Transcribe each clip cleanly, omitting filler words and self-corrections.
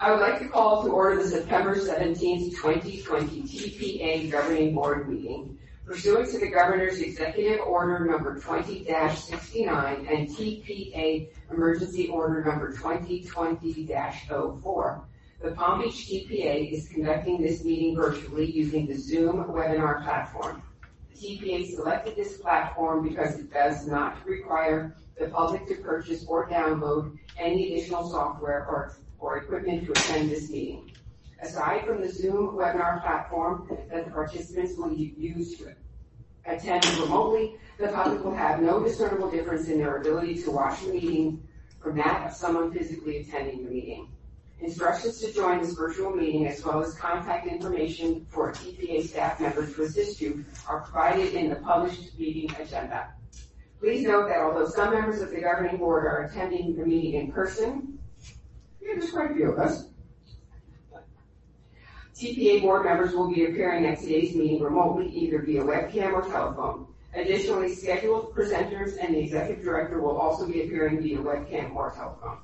I would like to call to order the September 17th, 2020 TPA Governing Board meeting pursuant to the Governor's Executive Order number 20-69 and TPA Emergency Order number 2020-04. The Palm Beach TPA is conducting this meeting virtually using the Zoom webinar platform. The TPA selected this platform because it does not require the public to purchase or download any additional software or equipment to attend this meeting. Aside from the Zoom webinar platform that the participants will use to attend remotely, the public will have no discernible difference in their ability to watch the meeting from that of someone physically attending the meeting. Instructions to join this virtual meeting, as well as contact information for a TPA staff member to assist you, are provided in the published meeting agenda. Please note that although some members of the governing board are attending the meeting in person, there's quite a few of us, TPA board members will be appearing at today's meeting remotely, either via webcam or telephone. Additionally, scheduled presenters and the executive director will also be appearing via webcam or telephone.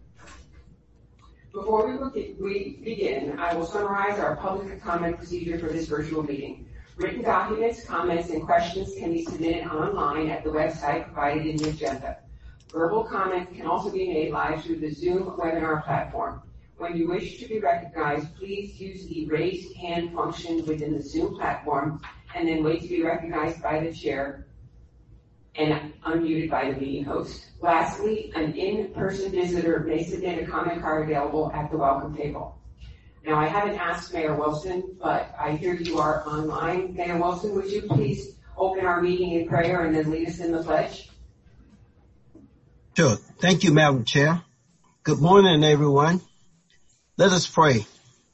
Before we begin, I will summarize our public comment procedure for this virtual meeting. Written documents, comments, and questions can be submitted online at the website provided in the agenda. Verbal comments can also be made live through the Zoom webinar platform. When you wish to be recognized, please use the raise hand function within the Zoom platform and then wait to be recognized by the chair and unmuted by the meeting host. Lastly, an in-person visitor may submit a comment card available at the welcome table. Now, I haven't asked Mayor Wilson, but I hear you are online. Mayor Wilson, would you please open our meeting in prayer and then lead us in the pledge? Sure. Thank you, Madam Chair. Good morning, everyone. Let us pray.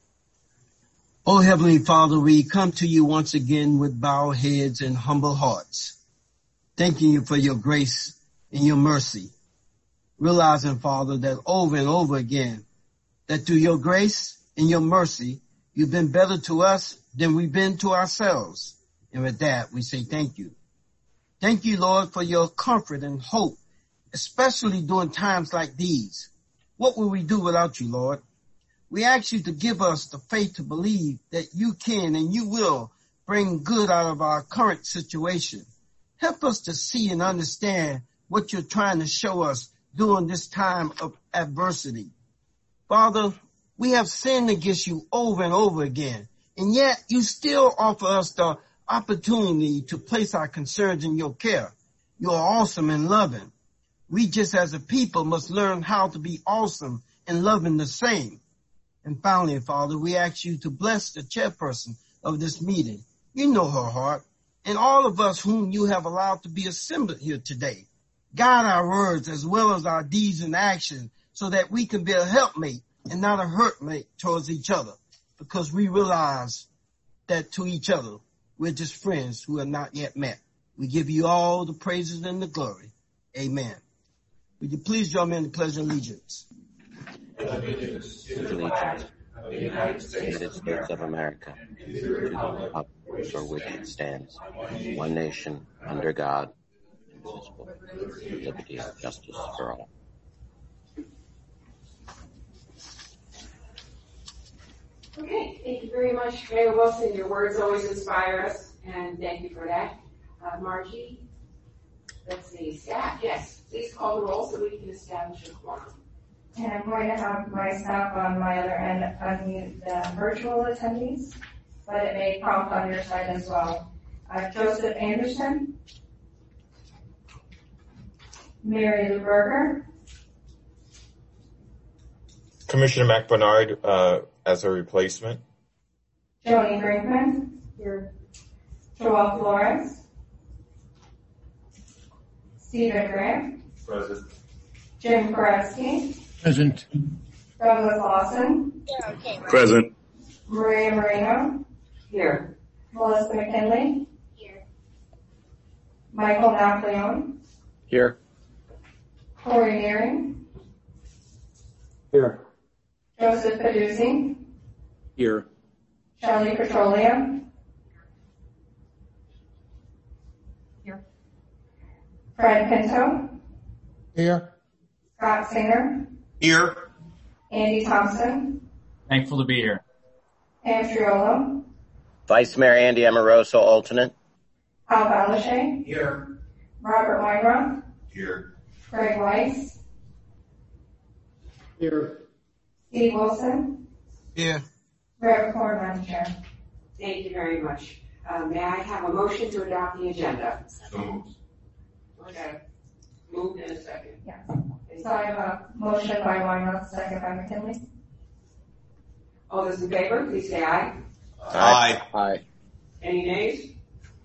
Oh, Heavenly Father, we come to you once again with bowed heads and humble hearts, thanking you for your grace and your mercy, realizing, Father, that over and over again, that through your grace and your mercy, you've been better to us than we've been to ourselves. And with that, we say thank you. Thank you, Lord, for your comfort and hope, especially during times like these. What will we do without you, Lord? We ask you to give us the faith to believe that you can and you will bring good out of our current situation. Help us to see and understand what you're trying to show us during this time of adversity. Father, we have sinned against you over and over again, and yet you still offer us the opportunity to place our concerns in your care. You are awesome and loving. We just as a people must learn how to be awesome and loving the same. And finally, Father, we ask you to bless the chairperson of this meeting. You know her heart, and all of us whom you have allowed to be assembled here today. Guide our words as well as our deeds and actions so that we can be a helpmate and not a hurtmate towards each other, because we realize that to each other, we're just friends who have not yet met. We give you all the praises and the glory. Amen. Would you please join me in the pledge of allegiance? Allegiance to the flag of the United States of America, to the republic for which it stands, one nation, under God, indivisible, with liberty and justice for all. Okay, thank you very much, Mayor Wilson. Your words always inspire us, and thank you for that. Margie, let's see, staff, yes, please call the roll so we can establish a quorum. And I'm going to have my staff on my other end unmute the virtual attendees, but it may prompt on your side as well. Joseph Anderson, Mary Lou Berger, Commissioner McBernard as a replacement. Joni Brinkman, here. Joel Flores, Stephen Grant, Present. Jim Koretsky, Present. Douglas Lawson, Present. Maria Moreno, Here. Melissa McKinley, Here. Michael Napoleon, Here. Corey Nearing, Here. Joseph Paduzzi, Here. Shelley Petroleum, Here. Fred Pinto, Here. Scott Singer, Here. Andy Thompson, Thankful to be here. Pam Triolo, Vice Mayor Andy Amoroso, alternate. Al Balashé, Here. Robert Weinroth, Here. Greg Weiss, Here. Steve Wilson, Here. Reverend Ford, Madam Chair. Thank you very much. May I have a motion to adopt the agenda? So moved. Okay. Moved in a second. Yes. So I have a motion by Weinroth, second by McKinley. All those in favor, please say aye. Aye. Aye. Any nays?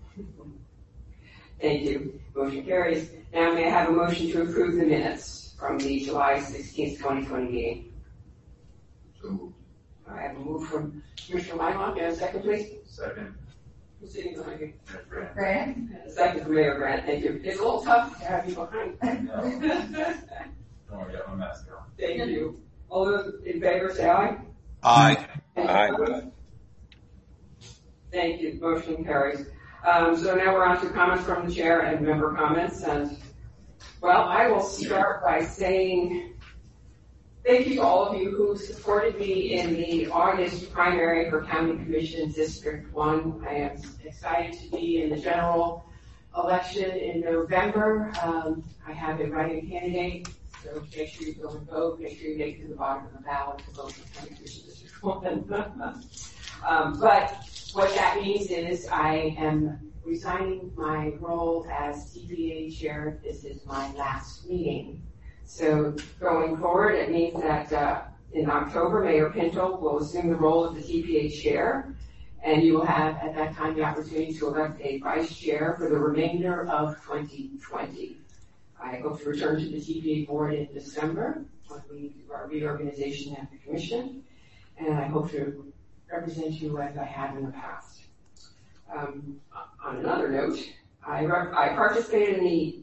Thank you. Motion carries. Now may I have a motion to approve the minutes from the July 16th, 2020 meeting? So moved. I have a move from Commissioner Weinroth. May I have a second, please? Second. Who's sitting behind you? Grant, And a second from Mayor Grant. Thank you. It's a little tough to have you behind. Don't worry, I got my mask on. Thank you. All those in favor, say aye. Aye. Aye. Thank you. Motion carries. So now we're on to comments from the chair and member comments. And well, I will start by saying thank you to all of you who supported me in the August primary for County Commission District 1. I am excited to be in the general election in November. I have a write-in candidate, so make sure you go and vote. Make sure you make it to the bottom of the ballot to vote for County Commission District 1. But what that means is I am resigning my role as TPA chair. This is my last meeting. So going forward, it means that in October, Mayor Pinto will assume the role of the TPA chair, and you will have at that time the opportunity to elect a vice chair for the remainder of 2020. I hope to return to the TPA board in December when we do our reorganization at the commission, and I hope to represent you as I have in the past. On another note, I participated in the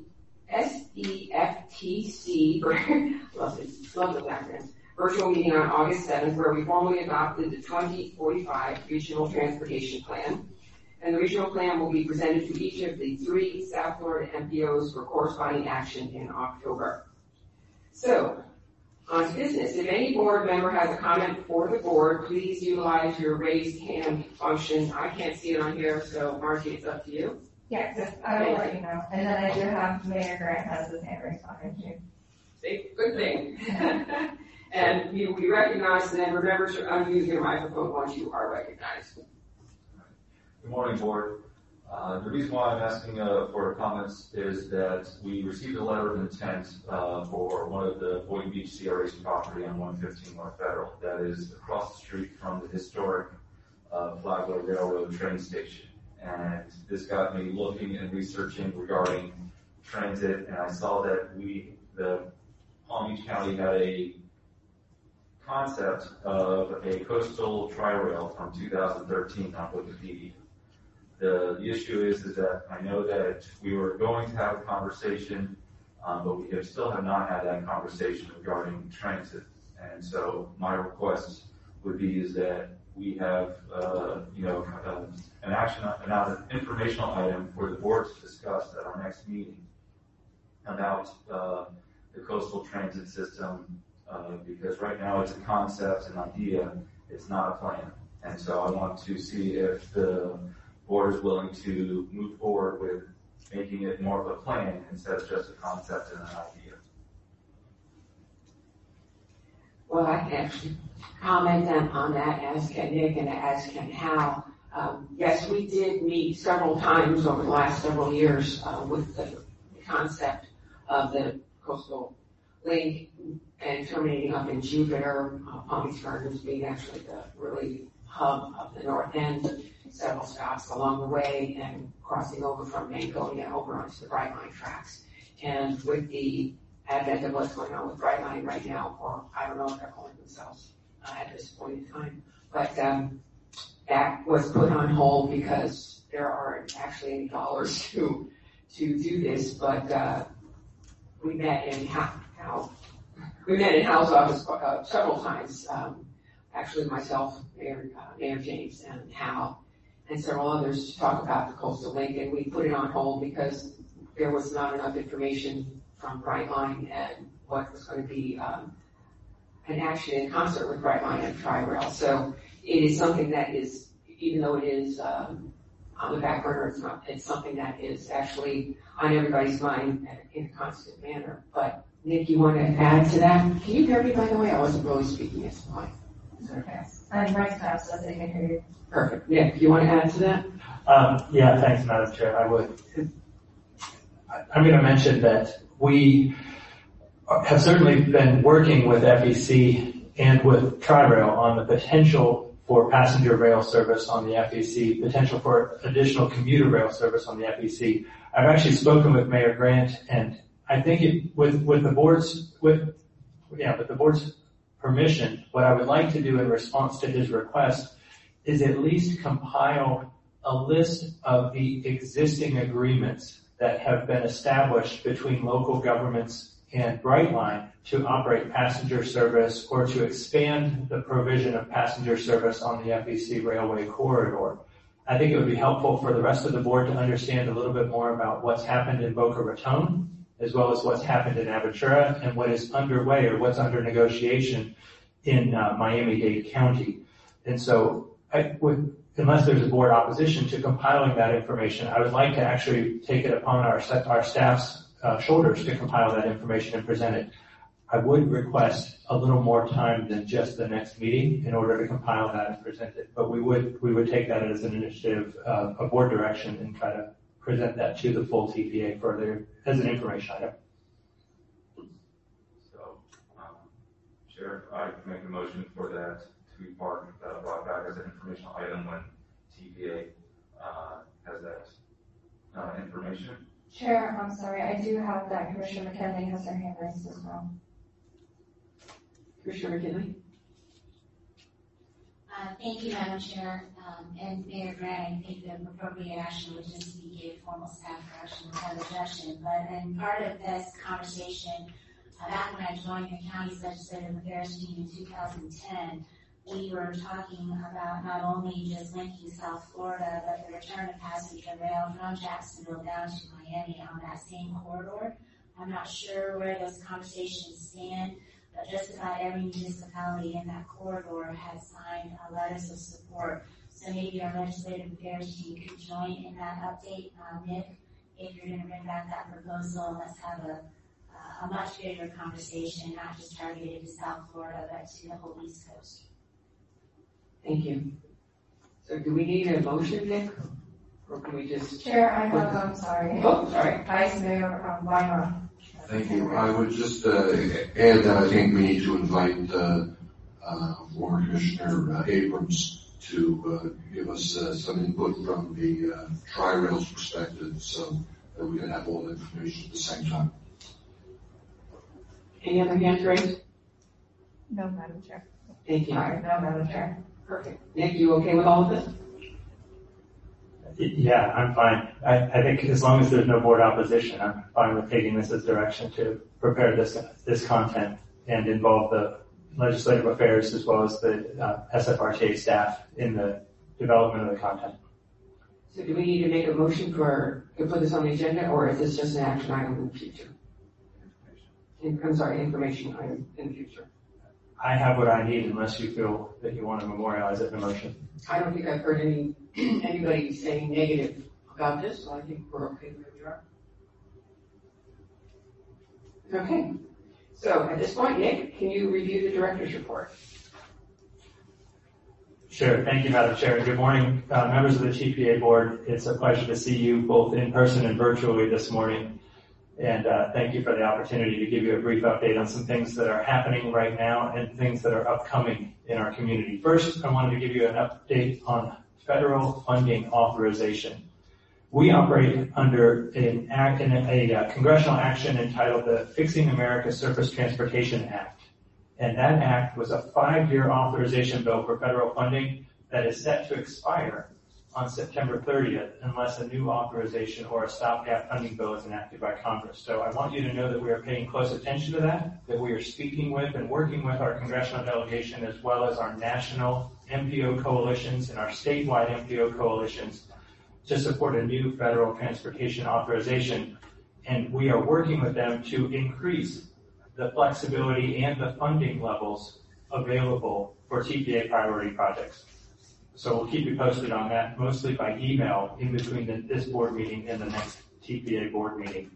SEFTC, love the acronyms, virtual meeting on August 7th, where we formally adopted the 2045 Regional Transportation Plan. And the regional plan will be presented to each of the 3 South Florida MPOs for corresponding action in October. So, on to business. If any board member has a comment for the board, please utilize your raised hand function. I can't see it on here, so Marcy, it's up to you. yes, I will let you know. And then I do have Mayor Grant has his hand raised behind you. See, good thing. And you will be recognized, and then remember to unmute your microphone once you are recognized. Good morning, board. The reason why I'm asking for comments is that we received a letter of intent for one of the Boynton Beach CRA's property on 115 North Federal that is across the street from the historic Flagler Railroad train station. And this got me looking and researching regarding transit, and I saw that the Palm Beach County had a concept of a coastal tri-rail from 2013 on Wikipedia. The issue is that I know that we were going to have a conversation, but we still have not had that conversation regarding transit. And so my request would be is that we have, an informational item for the board to discuss at our next meeting about the coastal transit system, because right now it's a concept, an idea, it's not a plan. And so I want to see if the board is willing to move forward with making it more of a plan instead of just a concept and an idea. Well, I can actually comment on that, as can Nick and as can Hal. Yes, we did meet several times over the last several years with the concept of the coastal link and terminating up in Jupiter, Palm Beach Gardens being actually the really hub of the north end, several stops along the way and crossing over from Mangonia over onto the Brightline tracks. And with the advent of what's going on with Brightline right now, or I don't know what they're calling themselves at this point in time, but that was put on hold because there aren't actually any dollars to do this, but we met in Hal's office several times, actually myself, Mayor James, and Hal, and several others to talk about the coastal link, and we put it on hold because there was not enough information from Brightline and what was going to be an action in concert with Brightline and Tri-Rail. So it is something that is, even though it is on the back burner, it's something that is actually on everybody's mind in a constant manner. But Nick, you want to add to that? Can you hear me, by the way? I wasn't really speaking as fine. Okay. I'm right now, so they can hear you. Perfect. Nick, you want to add to that? Yeah, thanks, Madam Chair. I would. I'm going to mention that we have certainly been working with FEC and with Tri-Rail on the potential for passenger rail service on the FEC, potential for additional commuter rail service on the FEC. I've actually spoken with Mayor Grant, and I think with the board's permission, what I would like to do in response to his request is at least compile a list of the existing agreements that have been established between local governments and Brightline to operate passenger service or to expand the provision of passenger service on the FEC railway corridor. I think it would be helpful for the rest of the board to understand a little bit more about what's happened in Boca Raton, as well as what's happened in Aventura and what is underway or what's under negotiation in Miami-Dade County. And so unless there's a board opposition to compiling that information, I would like to actually take it upon our staff's shoulders to compile that information and present it. I would request a little more time than just the next meeting in order to compile that and present it. But we would take that as an initiative, a board direction, and try to present that to the full TPA further as an information item. So, Chair, I can make a motion for that to be brought back as an informational item when TPA has that information. Chair, I'm sorry, I do have that. Commissioner McKinley has their hand raised as well. Commissioner McKinley? Thank you, Madam Chair, and Mayor Grant. I think the appropriate action would just be a formal staff action without objection. But in part of this conversation, back when I joined the county's legislative affairs team in 2010, we were talking about not only just linking South Florida, but the return of passenger rail from Jacksonville down to Miami on that same corridor. I'm not sure where those conversations stand, but just about every municipality in that corridor has signed letters of support. So maybe our legislative affairs team could join in that update. Nick, if you're going to bring back that proposal, let's have a much bigger conversation, not just targeted to South Florida, but to the whole East Coast. Thank you. So do we need a motion, Nick? Or can we just... Chair, I'm sorry. Oh, sorry. Vice Mayor Weimar. Thank you. I would just add that I think we need to invite former Commissioner Abrams to give us some input from the Tri-Rail's perspective so that we can have all the information at the same time. Any other hands raised? No, Madam Chair. Thank you. Sorry, no, Madam Chair. Perfect. Nick, you okay with all of this? Yeah, I'm fine. I think as long as there's no board opposition, I'm fine with taking this as direction to prepare this content and involve the legislative affairs as well as the SFRTA staff in the development of the content. So do we need to make a motion to put this on the agenda, or is this just an action item in the future? Information item in the future. I have what I need unless you feel that you want to memorialize it in a motion. I don't think I've heard anybody saying negative about this, so I think we're okay where we are. Okay. So at this point, Nick, can you review the director's report? Sure. Thank you, Madam Chair. Good morning, members of the TPA board. It's a pleasure to see you both in person and virtually this morning. And thank you for the opportunity to give you a brief update on some things that are happening right now and things that are upcoming in our community. First, I wanted to give you an update on federal funding authorization. We operate under a congressional action entitled the Fixing America Surface Transportation Act. And that act was a 5-year authorization bill for federal funding that is set to expire on September 30th unless a new authorization or a stopgap funding bill is enacted by Congress. So I want you to know that we are paying close attention to that we are speaking with and working with our congressional delegation as well as our national MPO coalitions and our statewide MPO coalitions to support a new federal transportation authorization. And we are working with them to increase the flexibility and the funding levels available for TPA priority projects. So we'll keep you posted on that, mostly by email in between this board meeting and the next TPA board meeting.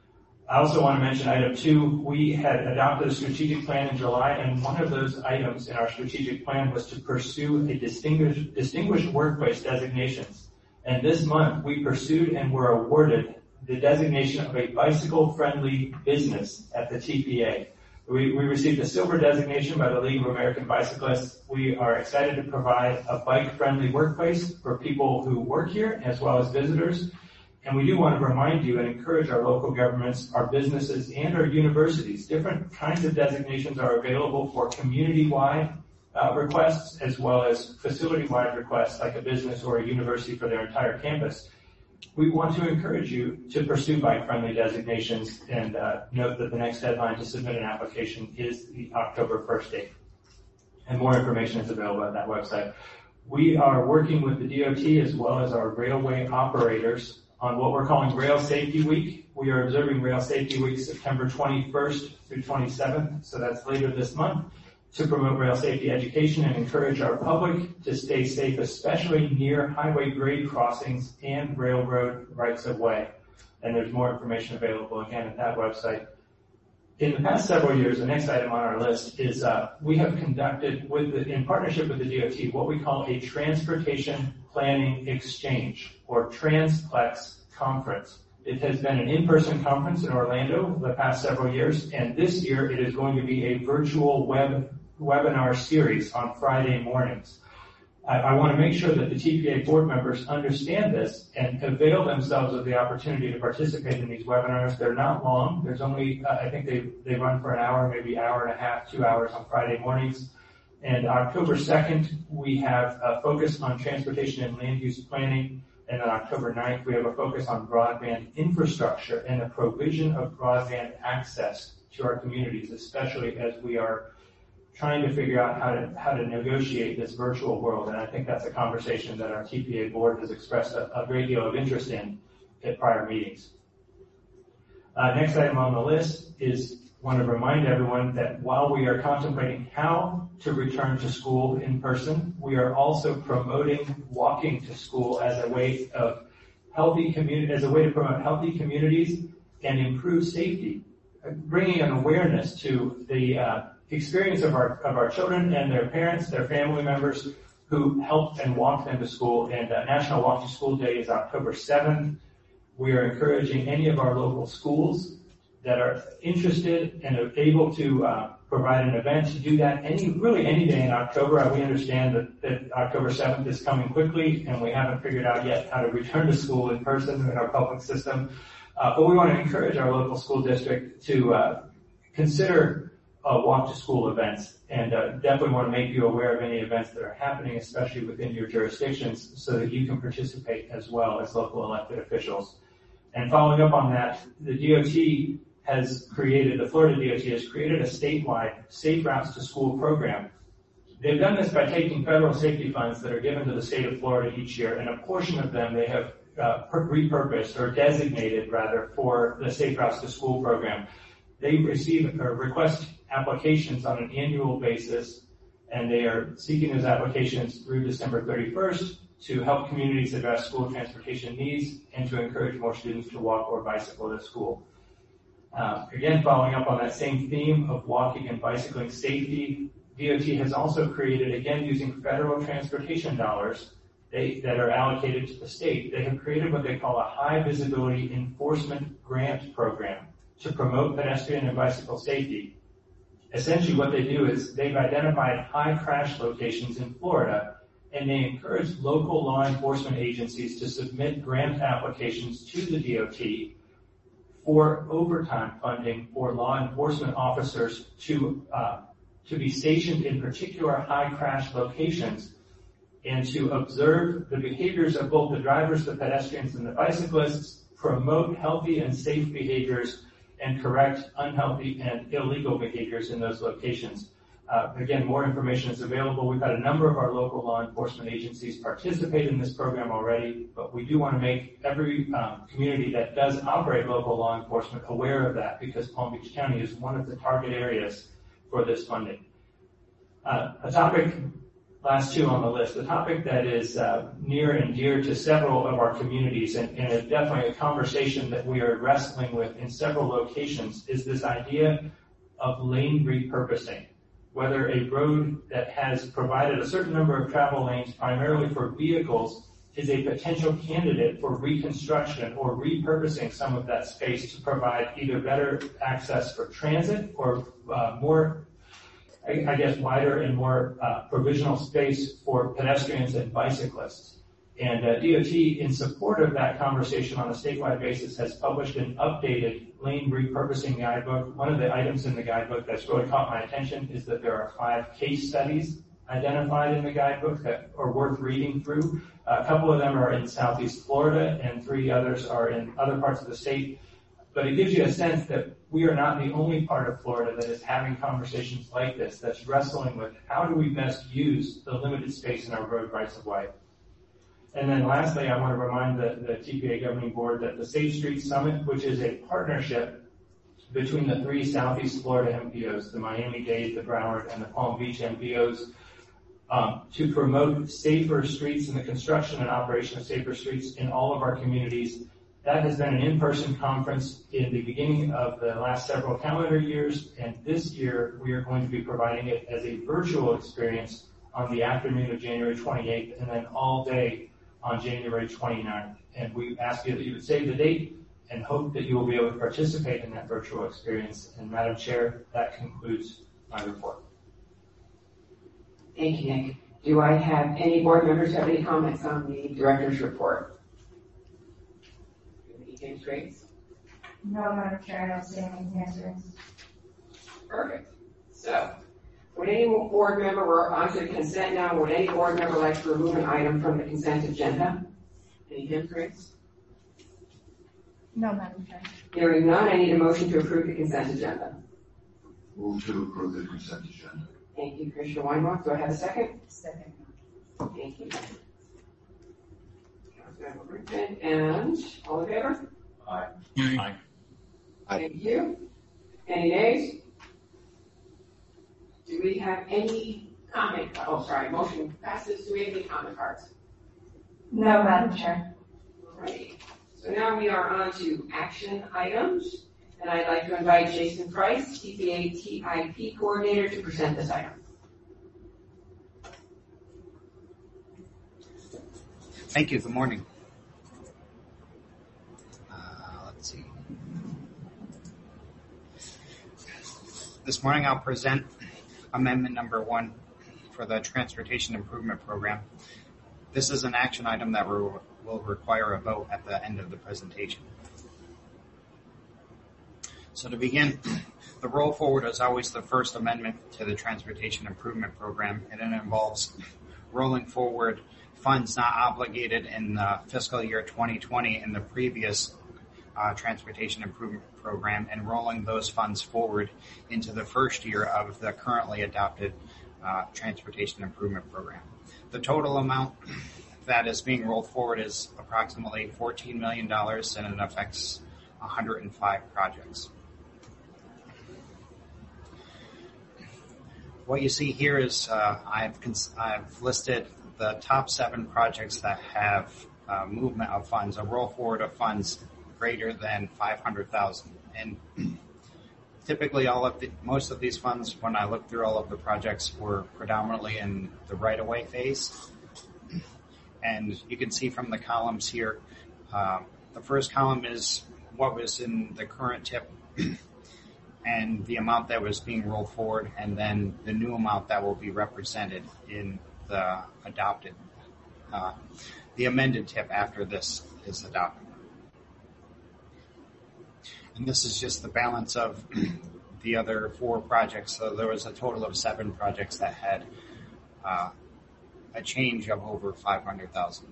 I also want to mention item 2. We had adopted a strategic plan in July, and one of those items in our strategic plan was to pursue a distinguished workplace designations. And this month, we pursued and were awarded the designation of a bicycle-friendly business at the TPA. We received a silver designation by the League of American Bicyclists. We are excited to provide a bike-friendly workplace for people who work here as well as visitors. And we do want to remind you and encourage our local governments, our businesses, and our universities. Different kinds of designations are available for community-wide requests as well as facility-wide requests like a business or a university for their entire campus. We want to encourage you to pursue bike-friendly designations and note that the next deadline to submit an application is the October 1st date. And more information is available at that website. We are working with the DOT as well as our railway operators on what we're calling Rail Safety Week. We are observing Rail Safety Week September 21st through 27th, so that's later this month, to promote rail safety education and encourage our public to stay safe, especially near highway grade crossings and railroad rights of way. And there's more information available again at that website. In the past several years, the next item on our list is we have conducted, in partnership with the DOT, what we call a Transportation Planning Exchange, or Transplex Conference. It has been an in-person conference in Orlando the past several years, and this year it is going to be a virtual webinar series on Friday mornings. I want to make sure that the TPA board members understand this and avail themselves of the opportunity to participate in these webinars. They're not long. There's only, I think they run for an hour, maybe hour and a half, 2 hours on Friday mornings. And October 2nd, we have a focus on transportation and land use planning. And on October 9th, we have a focus on broadband infrastructure and the provision of broadband access to our communities, especially as we are trying to figure out how to negotiate this virtual world. And I think that's a conversation that our TPA board has expressed a great deal of interest in at prior meetings. Next item on the list is want to remind everyone that while we are contemplating how to return to school in person, we are also promoting walking to school as a way of to promote healthy communities and improve safety, bringing an awareness to the experience of our children and their parents, their family members who helped and walked them to school. And National Walk to School Day is October 7th. We are encouraging any of our local schools that are interested and are able to provide an event to do that any day in October. We understand that October 7th is coming quickly, and we haven't figured out yet how to return to school in person in our public system. But we want to encourage our local school district to consider walk to school events, and definitely want to make you aware of any events that are happening, especially within your jurisdictions, so that you can participate as well as local elected officials. And following up on that, the Florida DOT has created a statewide Safe Routes to School program. They've done this by taking federal safety funds that are given to the state of Florida each year, and a portion of them they have repurposed or designated rather for the Safe Routes to School program. They receive or request applications on an annual basis, and they are seeking those applications through December 31st to help communities address school transportation needs and to encourage more students to walk or bicycle to school. Again, following up on that same theme of walking and bicycling safety, DOT has also created, again using federal transportation dollars that are allocated to the state, they have created what they call a high visibility enforcement grant program to promote pedestrian and bicycle safety. Essentially what they do is they've identified high crash locations in Florida, and they encourage local law enforcement agencies to submit grant applications to the DOT for overtime funding for law enforcement officers to be stationed in particular high crash locations and to observe the behaviors of both the drivers, the pedestrians, and the bicyclists, promote healthy and safe behaviors, and correct unhealthy and illegal behaviors in those locations. Again, more information is available. We've had a number of our local law enforcement agencies participate in this program already, but we do want to make every community that does operate local law enforcement aware of that, because Palm Beach County is one of the target areas for this funding. A topic, last two on the list, a topic that is near and dear to several of our communities and is definitely a conversation that we are wrestling with in several locations, is this idea of lane repurposing. Whether a road that has provided a certain number of travel lanes primarily for vehicles is a potential candidate for reconstruction or repurposing some of that space to provide either better access for transit or more, I guess, wider and more provisional space for pedestrians and bicyclists. And DOT, in support of that conversation on a statewide basis, has published an updated lane repurposing guidebook. One of the items in the guidebook that's really caught my attention is that there are 5 case studies identified in the guidebook that are worth reading through. A couple of them are in Southeast Florida and 3 others are in other parts of the state. But it gives you a sense that we are not the only part of Florida that is having conversations like this, that's wrestling with how do we best use the limited space in our road rights of way. And then lastly, I want to remind the TPA Governing Board that the Safe Streets Summit, which is a partnership between the 3 Southeast Florida MPOs, the Miami-Dade, the Broward, and the Palm Beach MPOs, to promote safer streets and the construction and operation of safer streets in all of our communities. That has been an in-person conference in the beginning of the last several calendar years, and this year we are going to be providing it as a virtual experience on the afternoon of January 28th and then all day on January 29th. And we ask you that you would save the date and hope that you will be able to participate in that virtual experience. And Madam Chair, that concludes my report. Thank you, Nick. Do I have any board members have any comments on the director's report? James Graves? No, Madam Chair, I don't see any answers. Perfect. So, would any board member, we're on to consent now, would any board member like to remove an item from the consent agenda? Any hands raised? No, Madam Chair. Hearing none, I need a motion to approve the consent agenda. Move to approve the consent agenda. Thank you, Commissioner Weinbach. Do I have a second? Second. Thank you. Councilmember Griffin, and all in favor? Aye. Aye. Thank you. Any nays? Do we have any comment? Oh, sorry, motion passes. Do we have any comment cards? No, Madam Chair. All right. So now we are on to action items, and I'd like to invite Jason Price, TPA TIP Coordinator, to present this item. Thank you. Good morning. Let's see. This morning I'll present amendment number 1 for the Transportation Improvement Program. This is an action item that will require a vote at the end of the presentation. So to begin, the roll forward is always the first amendment to the Transportation Improvement Program, and it involves rolling forward funds not obligated in fiscal year 2020 in the previous Transportation Improvement Program and rolling those funds forward into the first year of the currently adopted Transportation Improvement Program. The total amount that is being rolled forward is approximately $14 million, and it affects 105 projects. What you see here is I've listed the top 7 projects that have movement of funds, a roll forward of funds greater than $500,000. And typically most of these funds, when I look through all of the projects, were predominantly in the right-of-way phase. And you can see from the columns here, the first column is what was in the current TIP and the amount that was being rolled forward, and then the new amount that will be represented in the adopted, the amended TIP after this is adopted. And this is just the balance of the other 4 projects. So there was a total of 7 projects that had a change of over $500,000.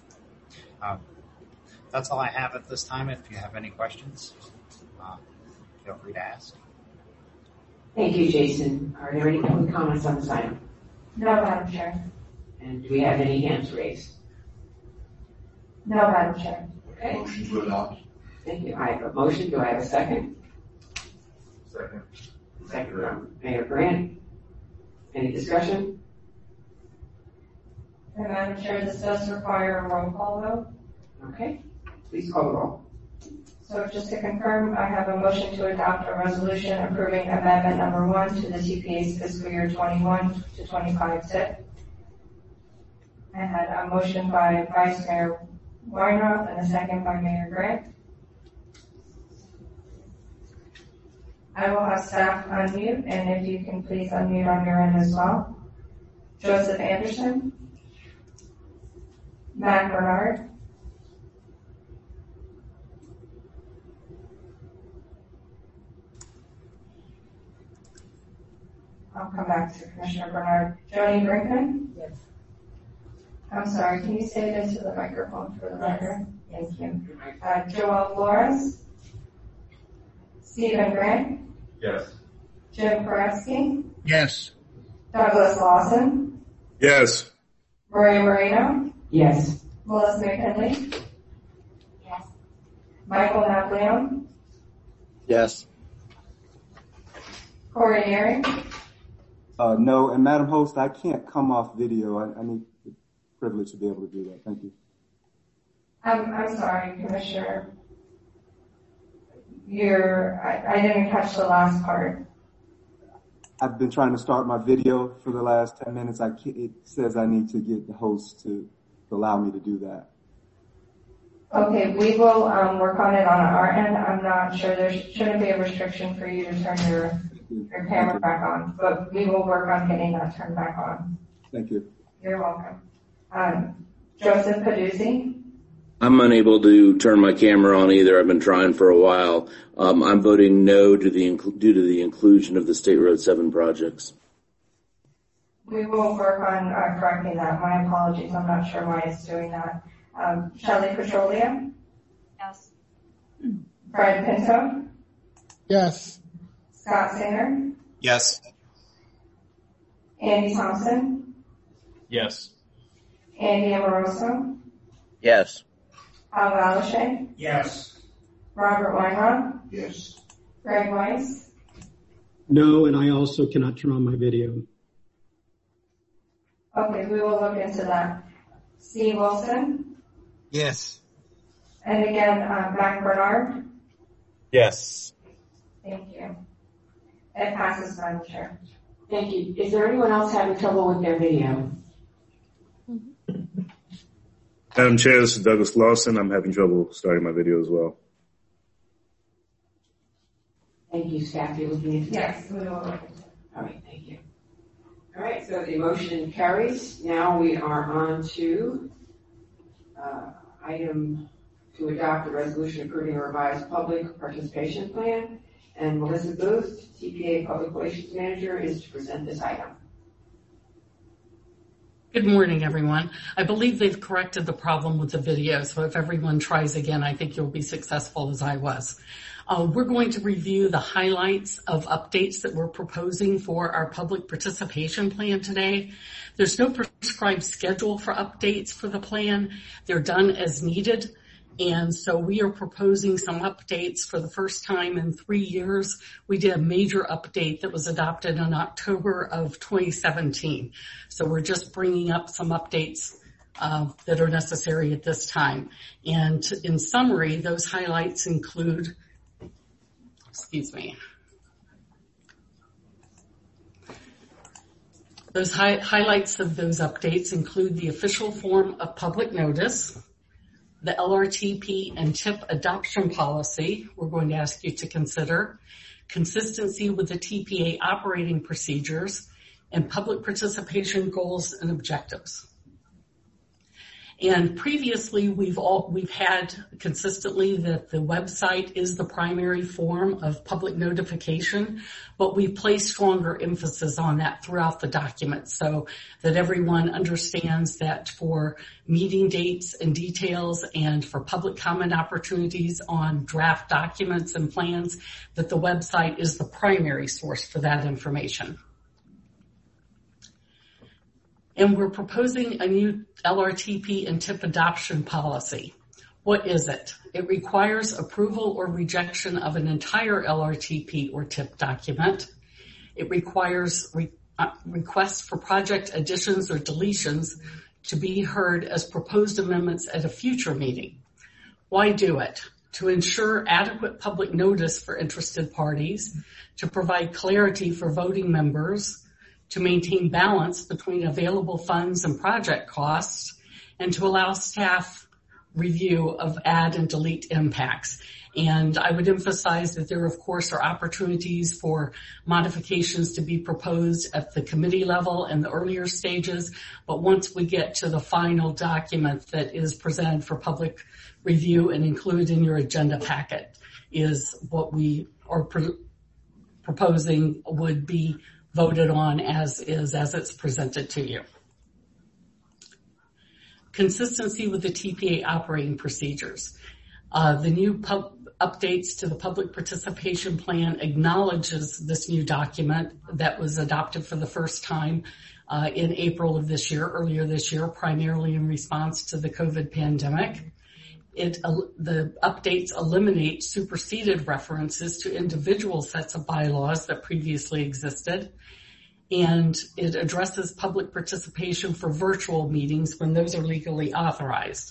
That's all I have at this time. If you have any questions, feel free to ask. Thank you, Jason. Are there any public comments on this item? No, Madam Chair. And do we have any hands raised? No, Madam Chair. Okay. Motion to adopt. Thank you. I have a motion. Do I have a second? Second. Second from Mayor Grant. Any discussion? And Madam Chair, this does require a roll call vote. Okay. Please call the roll. So just to confirm, I have a motion to adopt a resolution approving amendment number 1 to the TPA's fiscal year 21 to 25 tip. I had a motion by Vice Mayor Weinroth and a second by Mayor Grant. I will have staff unmute, and if you can please unmute on your end as well. Joseph Anderson, Matt Bernard, I'll come back to Commissioner Bernard. Joni Brinkman? Yes. I'm sorry, can you say it into the microphone for the record? Thank you. Joel Flores? Stephen Grant? Yes. Jim Koretsky? Yes. Douglas Lawson? Yes. Maria Moreno? Yes. Melissa McKinley? Yes. Michael Napoleon? Yes. Corey Neary? No, and Madam Host, I can't come off video. I need the privilege to be able to do that. Thank you. I'm sorry, Commissioner. I didn't catch the last part. I've been trying to start my video for the last 10 minutes. It says I need to get the host to allow me to do that. Okay, we will work on it on our end. I'm not sure there shouldn't be a restriction for you to turn your camera back on, but we will work on getting that turned back on. Thank you. You're welcome. Joseph Paduzzi? I'm unable to turn my camera on either. I've been trying for a while. I'm voting no due to the inclusion of the State Road 7 projects. We will work on correcting that. My apologies. I'm not sure why it's doing that. Shelley Petrolia? Yes. Fred Pinto? Yes. Scott Singer? Yes. Andy Thompson? Yes. Andy Amoroso? Yes. Al Valashe? Yes. Robert Weinroth? Yes. Greg Weiss? No, and I also cannot turn on my video. Okay, we will look into that. Steve Wilson? Yes. And again, Mac Bernard? Yes. Thank you. It passes, Madam Chair. Thank you. Is there anyone else having trouble with their video? Madam Chair, this is Douglas Lawson. I'm having trouble starting my video as well. Thank you, staff. You're looking into that? Yes, we will look into it. All right, thank you. All right, so the motion carries. Now we are on to item to adopt a resolution approving a revised public participation plan. And Melissa Booth, TPA Public Relations Manager, is to present this item. Good morning, everyone. I believe they've corrected the problem with the video, so if everyone tries again, I think you'll be successful as I was. We're going to review the highlights of updates that we're proposing for our public participation plan today. There's no prescribed schedule for updates for the plan. They're done as needed. And so we are proposing some updates for the first time in 3 years. We did a major update that was adopted in October of 2017. So we're just bringing up some updates that are necessary at this time. And in summary, those highlights include, those highlights of those updates include the official form of public notice, the LRTP and TIP adoption policy we're going to ask you to consider, consistency with the TPA operating procedures, and public participation goals and objectives. And previously, we've had consistently that the website is the primary form of public notification, but we place stronger emphasis on that throughout the document so that everyone understands that for meeting dates and details and for public comment opportunities on draft documents and plans, that the website is the primary source for that information. And we're proposing a new LRTP and TIP adoption policy. What is it? It requires approval or rejection of an entire LRTP or TIP document. It requires requests for project additions or deletions to be heard as proposed amendments at a future meeting. Why do it? To ensure adequate public notice for interested parties, to provide clarity for voting members, to maintain balance between available funds and project costs, and to allow staff review of add and delete impacts. And I would emphasize that there, of course, are opportunities for modifications to be proposed at the committee level in the earlier stages. But once we get to the final document that is presented for public review and included in your agenda packet is what we are proposing would be voted on as it's presented to you. Consistency with the TPA operating procedures. The new updates to the public participation plan acknowledges this new document that was adopted for the first time in April of this year, earlier this year, primarily in response to the COVID pandemic. The updates eliminate superseded references to individual sets of bylaws that previously existed, and it addresses public participation for virtual meetings when those are legally authorized.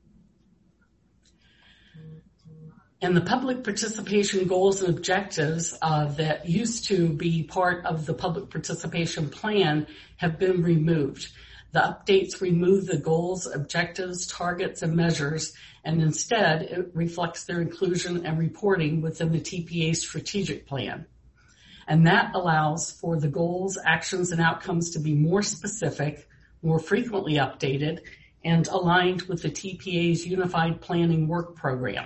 And the public participation goals and objectives that used to be part of the public participation plan have been removed. The updates remove the goals, objectives, targets, and measures, and instead it reflects their inclusion and reporting within the TPA strategic plan. And that allows for the goals, actions, and outcomes to be more specific, more frequently updated, and aligned with the TPA's Unified Planning Work Program.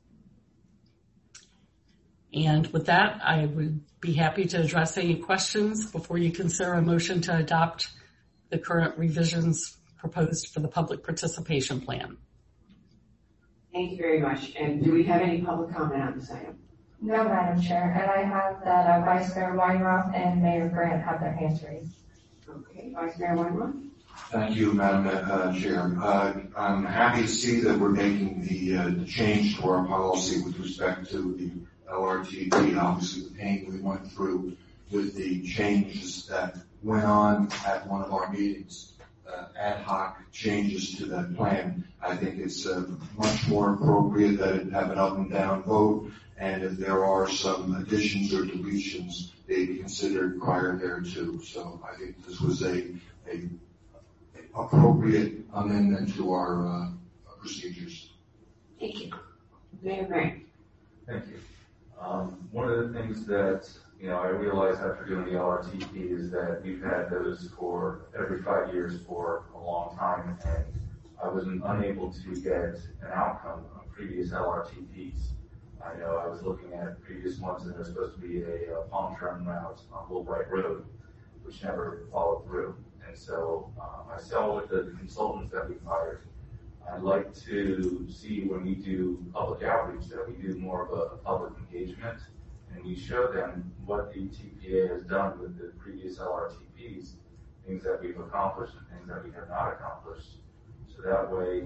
And with that, I would be happy to address any questions before you consider a motion to adopt the current revisions proposed for the public participation plan. Thank you very much. And do we have any public comment on this item? No, Madam Chair, and I have that Vice Mayor Weinroth and Mayor Grant have their hands raised. Okay, Vice Mayor Weinroth. Thank you, Madam Chair. I'm happy to see that we're making the change to our policy with respect to the LRTP. Obviously, the pain we went through with the changes that went on at one of our meetings, ad hoc changes to that plan. I think it's much more appropriate that it have an up and down vote, and if there are some additions or deletions, they be considered prior thereto. So I think this was a appropriate amendment to our procedures. Thank you. Mayor Grant. Thank you. One of the things that I realized after doing the LRTP is that we've had those for every 5 years for a long time, and I was unable to get an outcome on previous LRTPs. I know I was looking at previous ones, and there's supposed to be a palm turn route on Wilbright Road, which never followed through. And so I saw with the consultants that we've hired, I'd like to see when we do public outreach that we do more of a public engagement, and we show them what the TPA has done with the previous LRTPs, things that we've accomplished and things that we have not accomplished. So that way,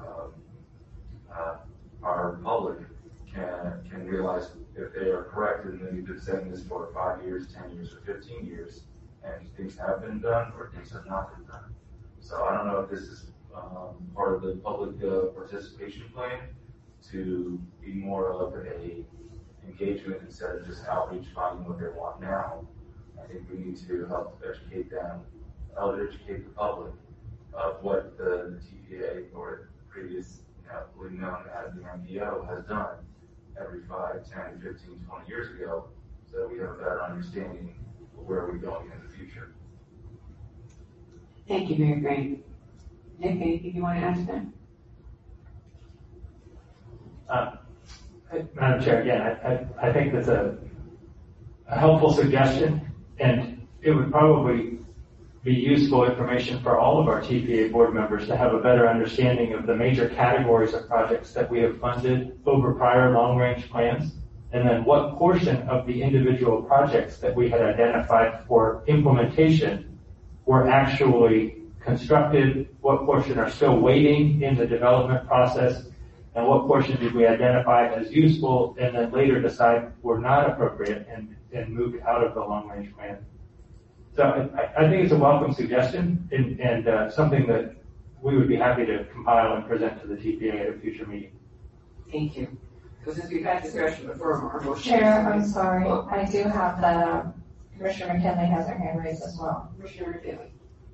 our public can realize if they are correct, and we've been saying this for 5 years, 10 years, or 15 years, and things have been done or things have not been done. So I don't know if this is part of the public participation plan to be more of a engagement instead of just outreach, finding what they want now. I think we need to help educate them, educate the public of what the TPA or previous, known as the MPO has done every 5, 10, 15, 20 years ago, so that we have a better understanding of where we're going in the future. Thank you, Mayor Grant. Nick, anything you want to add to that? Madam Chair, again, I think that's a helpful suggestion, and it would probably be useful information for all of our TPA board members to have a better understanding of the major categories of projects that we have funded over prior long-range plans, and then what portion of the individual projects that we had identified for implementation were actually constructed, what portion are still waiting in the development process, and what portion did we identify as useful and then later decide were not appropriate and moved out of the long-range plan. So I think it's a welcome suggestion and something that we would be happy to compile and present to the TPA at a future meeting. Thank you. So since we've had discussion before, our motion. Chair, I'm sorry. I do have that Commissioner McKinley has her hand raised as well. Commissioner McKinley.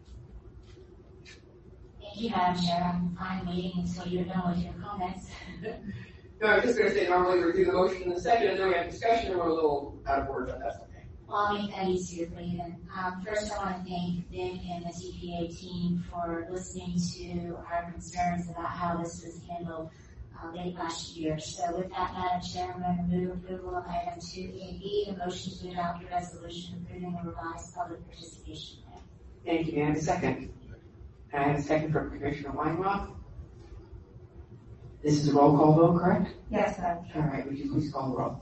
Thank you, Madam Chair. I'm waiting until you're done with your comments. No, I was just going to say normally we do the motion in the second and then we have discussion and we're a little out of order, but that's okay. Well, I'll make that easier for you then. First, I want to thank Nick and the TPA team for listening to our concerns about how this was handled late last year. So with that, Madam Chair, I'm going to move approval of item 2AB, a motion to adopt a resolution approving the revised public participation plan. Thank you. May I have a second? I have a second from Commissioner Weinroth. This is a roll call vote, correct? Yes, Madam Chair. All right, would you please call the roll?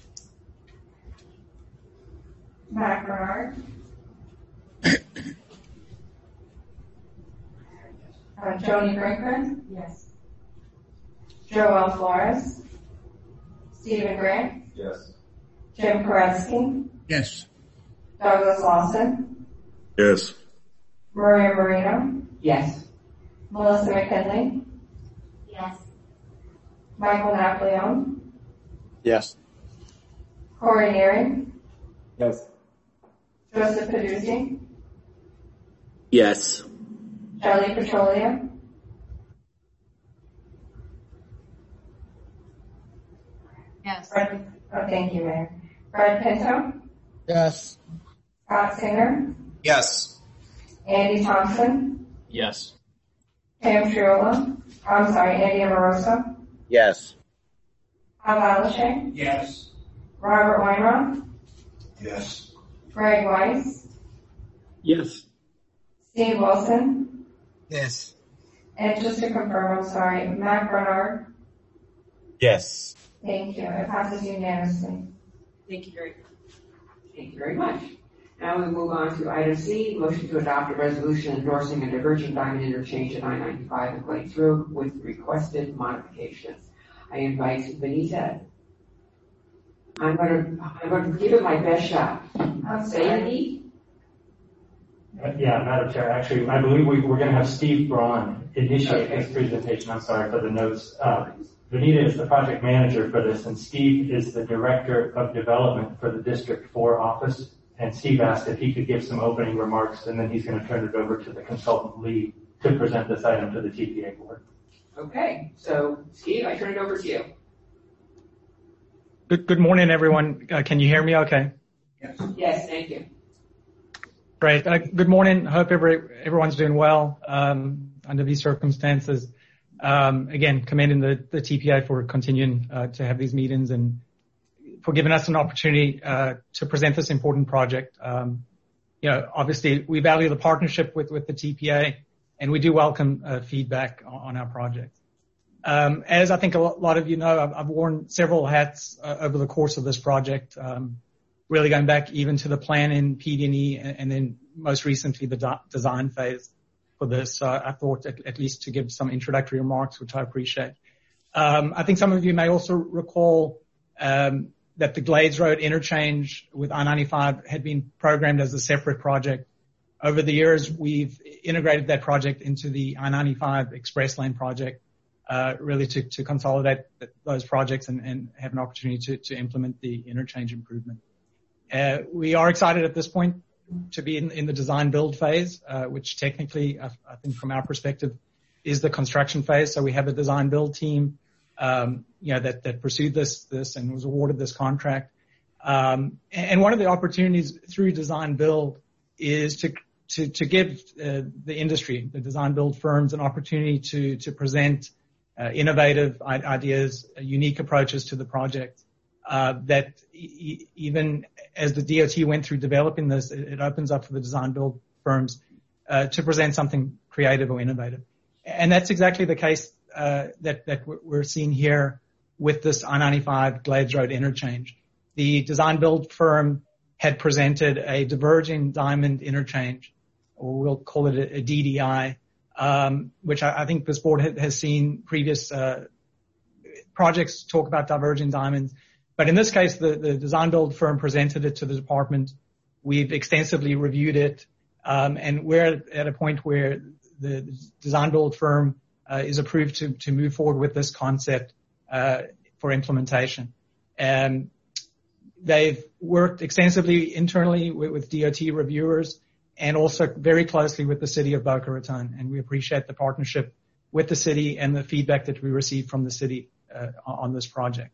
Mac Bernard. Joni Brinkman. Yes. Joel Flores. Stephen Grant. Yes. Jim Koretsky. Yes. Douglas Lawson. Yes. Maria Marino. Yes. Melissa McKinley. Yes. Michael Napoleon. Yes. Corey Neary. Yes. Joseph Peduzzi. Yes. Charlie Petrolia. Yes. Thank you, Mayor. Fred Pinto. Yes. Scott Singer. Yes. Andy Thompson. Yes. Pam Triola. I'm sorry, Andy Amoroso. Yes. Al Alashane. Yes. Robert Weinroth. Yes. Greg Weiss. Yes. Steve Wilson. Yes. And just to confirm, I'm sorry, Mac Bernard. Yes. Thank you. It passes unanimously. Thank you very much. Now we move on to item C, motion to adopt a resolution endorsing a divergent diamond interchange at I-95 and Glades Road with requested modifications. I invite Benita. I'm going to give it my best shot. Sandy? Yeah, Madam Chair, actually, I believe we're going to have Steve Braun initiate this presentation. I'm sorry for the notes. Benita is the project manager for this, and Steve is the director of development for the District 4 office. And Steve asked if he could give some opening remarks, and then he's going to turn it over to the consultant lead to present this item to the TPA board. Okay, so Steve, I turn it over to you. Good morning, everyone. Can you hear me okay? Yes, thank you. Great. Good morning. Hope everyone's doing well under these circumstances. Again, commending the TPA for continuing to have these meetings and for giving us an opportunity to present this important project. Obviously, we value the partnership with the TPA, and we do welcome feedback on our project. As I think a lot of you know, I've worn several hats over the course of this project, really going back even to the planning, PD&E, and then most recently the design phase for this. I thought at least to give some introductory remarks, which I appreciate. I think some of you may also recall that the Glades Road interchange with I-95 had been programmed as a separate project. Over the years, we've integrated that project into the I-95 Express Lane project, really to consolidate those projects and have an opportunity to implement the interchange improvement. We are excited at this point to be in the design build phase, which technically, I think from our perspective, is the construction phase. So we have a design build team, that pursued this and was awarded this contract. And one of the opportunities through design build is to to give the industry, the design build firms, an opportunity to present innovative ideas, unique approaches to the project. That even as the DOT went through developing this, it opens up for the design build firms to present something creative or innovative. And that's exactly the case that we're seeing here with this I-95 Glades Road interchange. The design build firm had presented a diverging diamond interchange, or we'll call it a DDI, which I think this board has seen previous projects talk about diverging diamonds. But in this case, the design build firm presented it to the department. We've extensively reviewed it, and we're at a point where the design build firm is approved to move forward with this concept for implementation. And they've worked extensively internally with DOT reviewers and also very closely with the city of Boca Raton. And we appreciate the partnership with the city and the feedback that we received from the city on this project.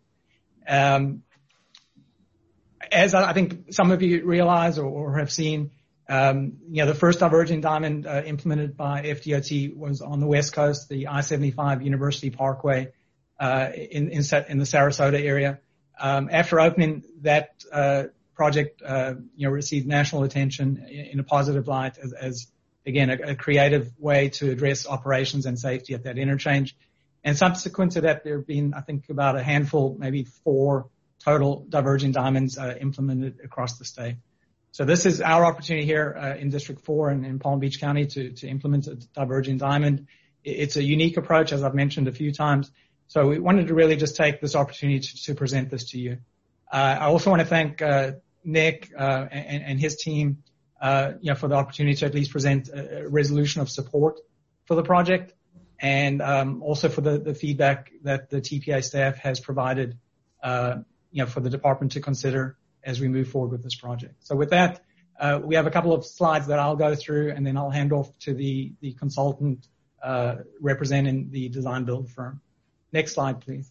As I think some of you realize or have seen, the first diverging diamond implemented by FDOT was on the West Coast, the I-75 University Parkway in the Sarasota area. After opening, that project received national attention in a positive light as again a creative way to address operations and safety at that interchange. And subsequent to that, there have been, I think, about a handful, maybe 4 total diverging diamonds implemented across the state. So this is our opportunity here in District 4 and in Palm Beach County to implement a diverging diamond. It's a unique approach, as I've mentioned a few times. So we wanted to really just take this opportunity to present this to you. I also want to thank Nick and his team, for the opportunity to at least present a resolution of support for the project, and also for the feedback that the TPA staff has provided, for the department to consider as we move forward with this project. So with that, we have a couple of slides that I'll go through, and then I'll hand off to the consultant representing the design build firm. Next slide, please.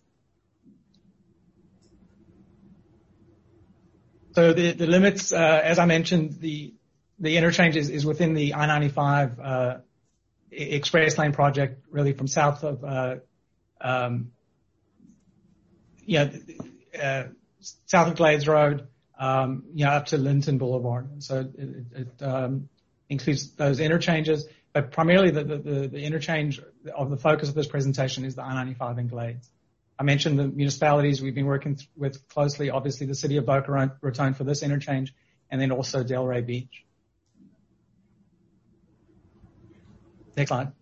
So the limits, as I mentioned, the interchange is within the I-95 express lane project, really from south of south of Glades Road, up to Linton Boulevard. So it includes those interchanges, but primarily the interchange of the focus of this presentation is the I-95 in Glades. I mentioned the municipalities we've been working with closely, obviously the city of Boca Raton for this interchange, and then also Delray Beach. Next slide.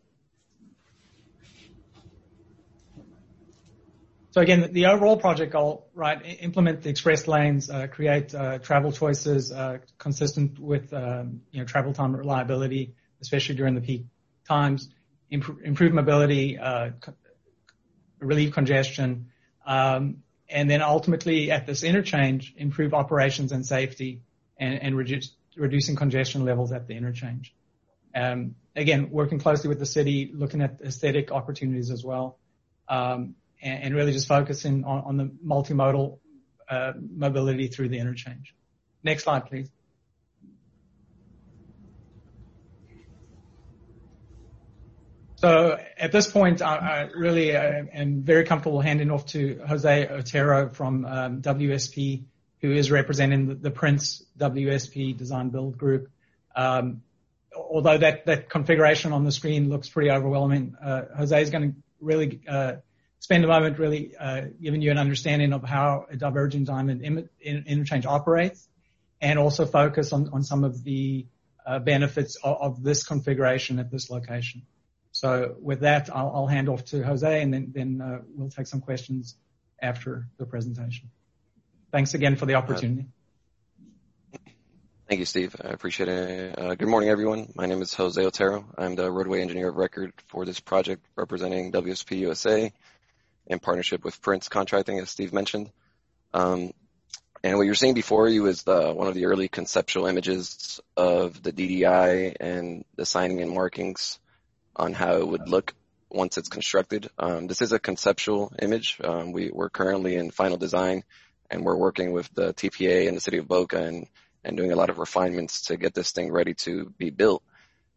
So again, the overall project goal, right, implement the express lanes, create travel choices consistent with travel time reliability, especially during the peak times, improve mobility, relieve congestion, and then ultimately at this interchange, improve operations and safety and reducing congestion levels at the interchange. Again, working closely with the city, looking at aesthetic opportunities as well, and really just focusing on the multimodal mobility through the interchange. Next slide, please. So at this point, I really am very comfortable handing off to Jose Otero from WSP, who is representing the Prince WSP Design Build Group. Although that configuration on the screen looks pretty overwhelming, Jose is going to really spend a moment really giving you an understanding of how a diverging diamond interchange operates, and also focus on some of the benefits of this configuration at this location. So with that, I'll hand off to Jose, and then we'll take some questions after the presentation. Thanks again for the opportunity. Thank you, Steve. I appreciate it. Good morning, everyone. My name is Jose Otero. I'm the roadway engineer of record for this project, representing WSP USA in partnership with Prince Contracting, as Steve mentioned. And what you're seeing before you is one of the early conceptual images of the DDI and the signing and markings on how it would look once it's constructed. This is a conceptual image. We're currently in final design, and we're working with the TPA and the city of Boca and doing a lot of refinements to get this thing ready to be built.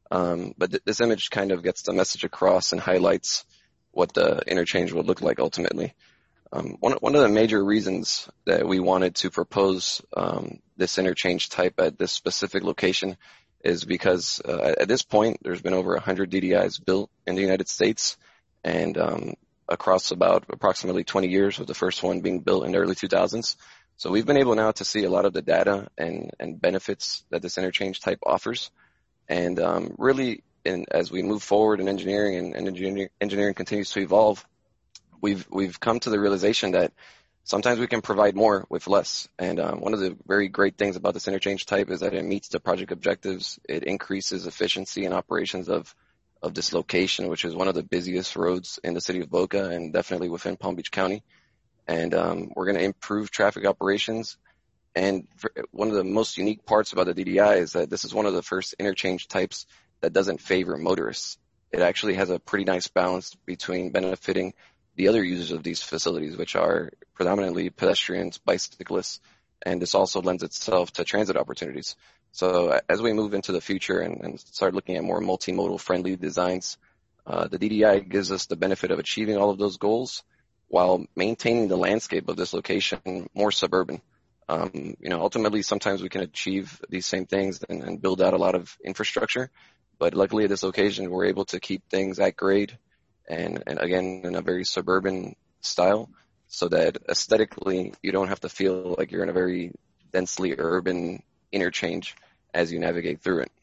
But this image kind of gets the message across and highlights what the interchange would look like ultimately. One of the major reasons that we wanted to propose this interchange type at this specific location is because at this point there's been over 100 DDIs built in the United States, and across about approximately 20 years, with the first one being built in the early 2000s. So we've been able now to see a lot of the data and benefits that this interchange type offers. And really, as we move forward in engineering and engineering continues to evolve, we've come to the realization that sometimes we can provide more with less. And one of the very great things about this interchange type is that it meets the project objectives. It increases efficiency and operations of this location, which is one of the busiest roads in the city of Boca and definitely within Palm Beach County. And we're going to improve traffic operations. And one of the most unique parts about the DDI is that this is one of the first interchange types that doesn't favor motorists. It actually has a pretty nice balance between benefiting the other users of these facilities, which are predominantly pedestrians, bicyclists, and this also lends itself to transit opportunities. So as we move into the future and start looking at more multimodal friendly designs, the DDI gives us the benefit of achieving all of those goals while maintaining the landscape of this location more suburban. Ultimately, sometimes we can achieve these same things and build out a lot of infrastructure, but luckily at this location, we're able to keep things at grade and again, in a very suburban style, so that aesthetically, you don't have to feel like you're in a very densely urban interchange as you navigate through it.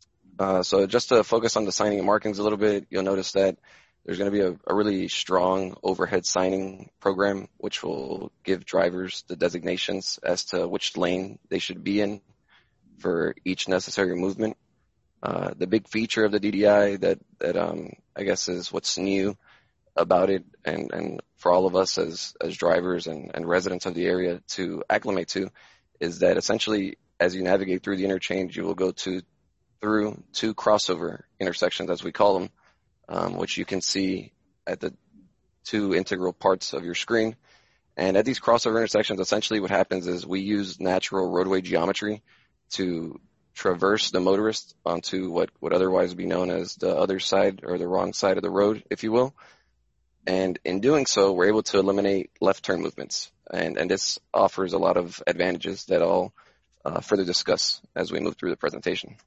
So just to focus on the signing and markings a little bit, you'll notice that there's going to be a really strong overhead signing program, which will give drivers the designations as to which lane they should be in for each necessary movement. The big feature of the DDI that I guess is what's new about it and for all of us as drivers and residents of the area to acclimate to is that essentially as you navigate through the interchange, you will go through two crossover intersections, as we call them, which you can see at the two integral parts of your screen. And at these crossover intersections, essentially what happens is we use natural roadway geometry to traverse the motorist onto what would otherwise be known as the other side or the wrong side of the road, if you will. And in doing so, we're able to eliminate left turn movements. And this offers a lot of advantages that I'll further discuss as we move through the presentation.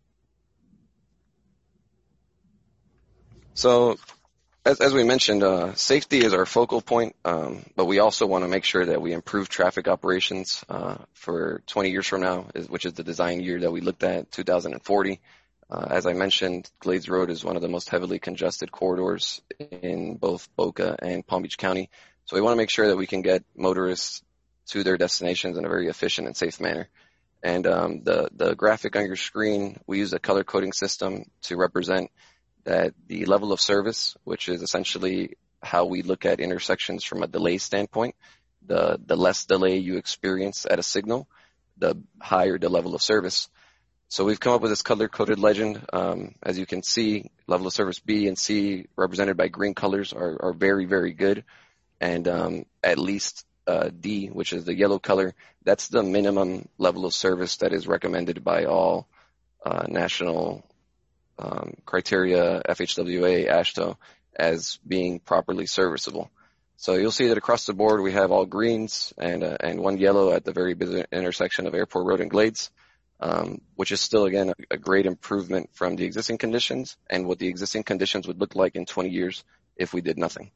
So as we mentioned, safety is our focal point, but we also want to make sure that we improve traffic operations for 20 years from now, which is the design year that we looked at, 2040. As I mentioned, Glades Road is one of the most heavily congested corridors in both Boca and Palm Beach County. So we want to make sure that we can get motorists to their destinations in a very efficient and safe manner. And the graphic on your screen, we use a color coding system to represent that the level of service, which is essentially how we look at intersections from a delay standpoint. The less delay you experience at a signal, the higher the level of service. So we've come up with this color-coded legend. As you can see, level of service B and C, represented by green colors, are very, very good. And at least D, which is the yellow color, that's the minimum level of service that is recommended by all national criteria, FHWA, AASHTO, as being properly serviceable. So you'll see that across the board we have all greens and one yellow at the very busy intersection of Airport Road and Glades, which is still, again, a great improvement from the existing conditions and what the existing conditions would look like in 20 years if we did nothing.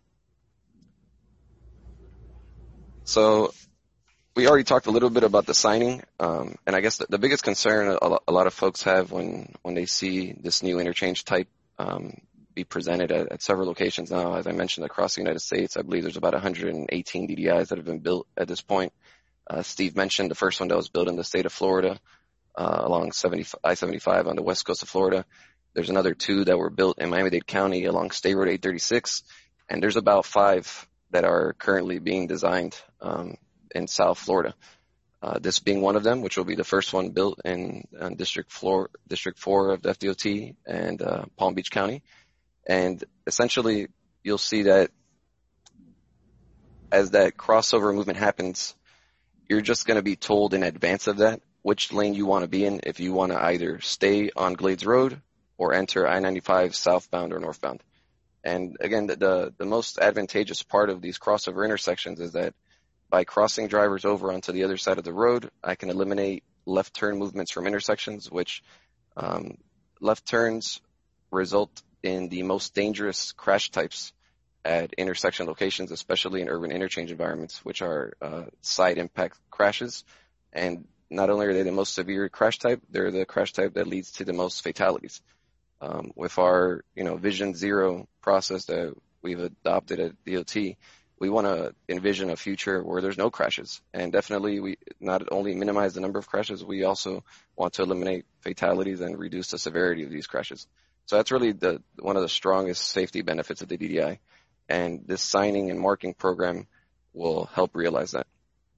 So we already talked a little bit about the signing, and I guess the biggest concern a lot of folks have when they see this new interchange type be presented at several locations now. As I mentioned, across the United States, I believe there's about 118 DDIs that have been built at this point. Steve mentioned the first one that was built in the state of Florida along I-75 on the west coast of Florida. There's another two that were built in Miami-Dade County along State Road 836, and there's about 5 that are currently being designed in South Florida. This being one of them, which will be the first one built in District 4 of the FDOT and Palm Beach County. And essentially, you'll see that as that crossover movement happens, you're just going to be told in advance of that which lane you want to be in, if you want to either stay on Glades Road or enter I-95 southbound or northbound. And again, the most advantageous part of these crossover intersections is that by crossing drivers over onto the other side of the road, I can eliminate left turn movements from intersections, which left turns result in the most dangerous crash types at intersection locations, especially in urban interchange environments, which are side impact crashes. And not only are they the most severe crash type, they're the crash type that leads to the most fatalities. With our, Vision Zero process that we've adopted at DOT, we want to envision a future where there's no crashes. And definitely we not only minimize the number of crashes, we also want to eliminate fatalities and reduce the severity of these crashes. So that's really one of the strongest safety benefits of the DDI. And this signing and marking program will help realize that.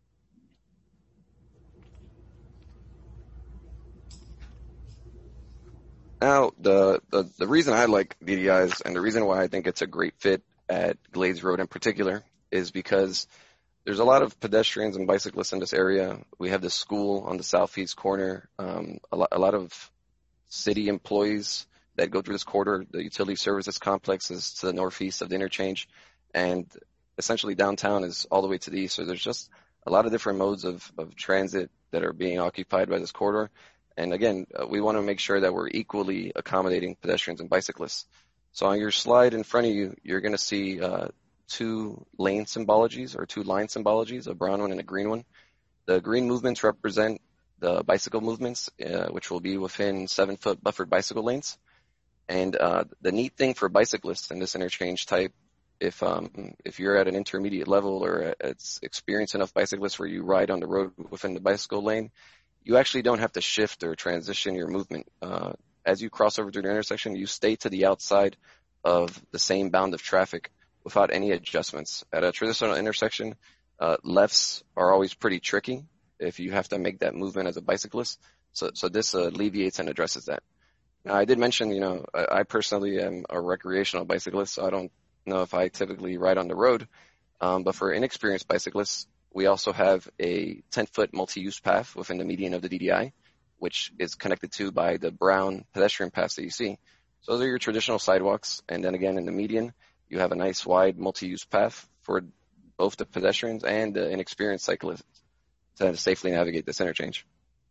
Now, the reason I like DDIs and the reason why I think it's a great fit at Glades Road in particular is because there's a lot of pedestrians and bicyclists in this area. We have the school on the southeast corner, a lot of city employees that go through this corridor. The utility services complex is to the northeast of the interchange, and essentially downtown is all the way to the east. So there's just a lot of different modes of transit that are being occupied by this corridor. And again, we want to make sure that we're equally accommodating pedestrians and bicyclists. So on your slide in front of you, you're going to see two line symbologies, a brown one and a green one. The green movements represent the bicycle movements, which will be within 7-foot buffered bicycle lanes. And the neat thing for bicyclists in this interchange type, if you're at an intermediate level or it's experienced enough bicyclists where you ride on the road within the bicycle lane, you actually don't have to shift or transition your movement. As you cross over through the intersection, you stay to the outside of the same bound of traffic without any adjustments. At a traditional intersection, lefts are always pretty tricky if you have to make that movement as a bicyclist. So this alleviates and addresses that. Now, I did mention, I personally am a recreational bicyclist, so I don't know if I typically ride on the road. But for inexperienced bicyclists, we also have a 10-foot multi-use path within the median of the DDI, which is connected to by the brown pedestrian paths that you see. So those are your traditional sidewalks. And then again, in the median, you have a nice wide multi-use path for both the pedestrians and the inexperienced cyclists to safely navigate this interchange.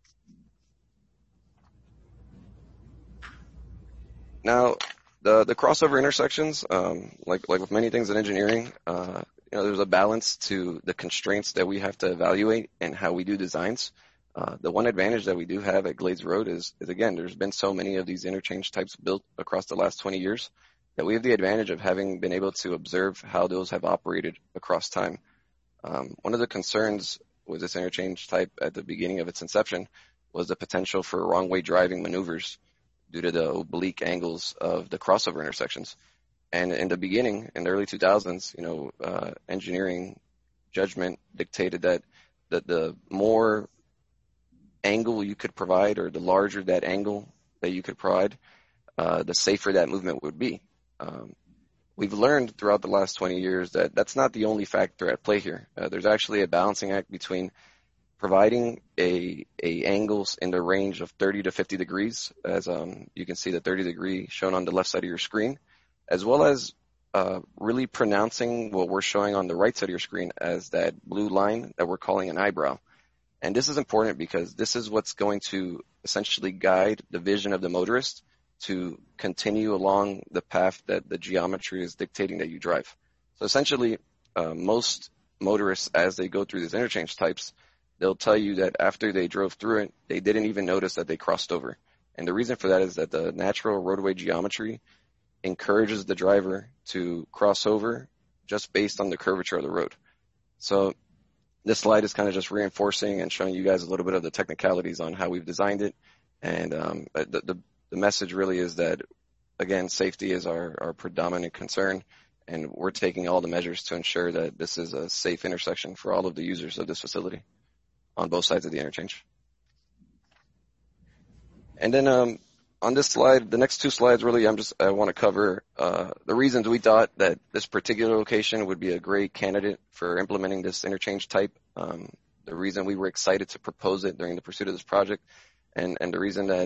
Now, the crossover intersections, like with many things in engineering, there's a balance to the constraints that we have to evaluate and how we do designs. The one advantage that we do have at Glades Road is again, there's been so many of these interchange types built across the last 20 years that we have the advantage of having been able to observe how those have operated across time. One of the concerns with this interchange type at the beginning of its inception was the potential for wrong-way driving maneuvers due to the oblique angles of the crossover intersections. And in the beginning, in the early 2000s, engineering judgment dictated that the more angle you could provide, or the larger that angle that you could provide, the safer that movement would be. We've learned throughout the last 20 years that that's not the only factor at play here. There's actually a balancing act between providing a angles in the range of 30 to 50 degrees, as you can see the 30 degree shown on the left side of your screen, as well as really pronouncing what we're showing on the right side of your screen as that blue line that we're calling an eyebrow. And this is important because this is what's going to essentially guide the vision of the motorist to continue along the path that the geometry is dictating that you drive. So essentially, most motorists, as they go through these interchange types, they'll tell you that after they drove through it, they didn't even notice that they crossed over. And the reason for that is that the natural roadway geometry encourages the driver to cross over just based on the curvature of the road. So this slide is kind of just reinforcing and showing you guys a little bit of the technicalities on how we've designed it. And the message really is that, again, safety is our predominant concern, and we're taking all the measures to ensure that this is a safe intersection for all of the users of this facility on both sides of the interchange. And then on this slide, the next two slides, really, I want to cover the reasons we thought that this particular location would be a great candidate for implementing this interchange type, the reason we were excited to propose it during the pursuit of this project, and the reason that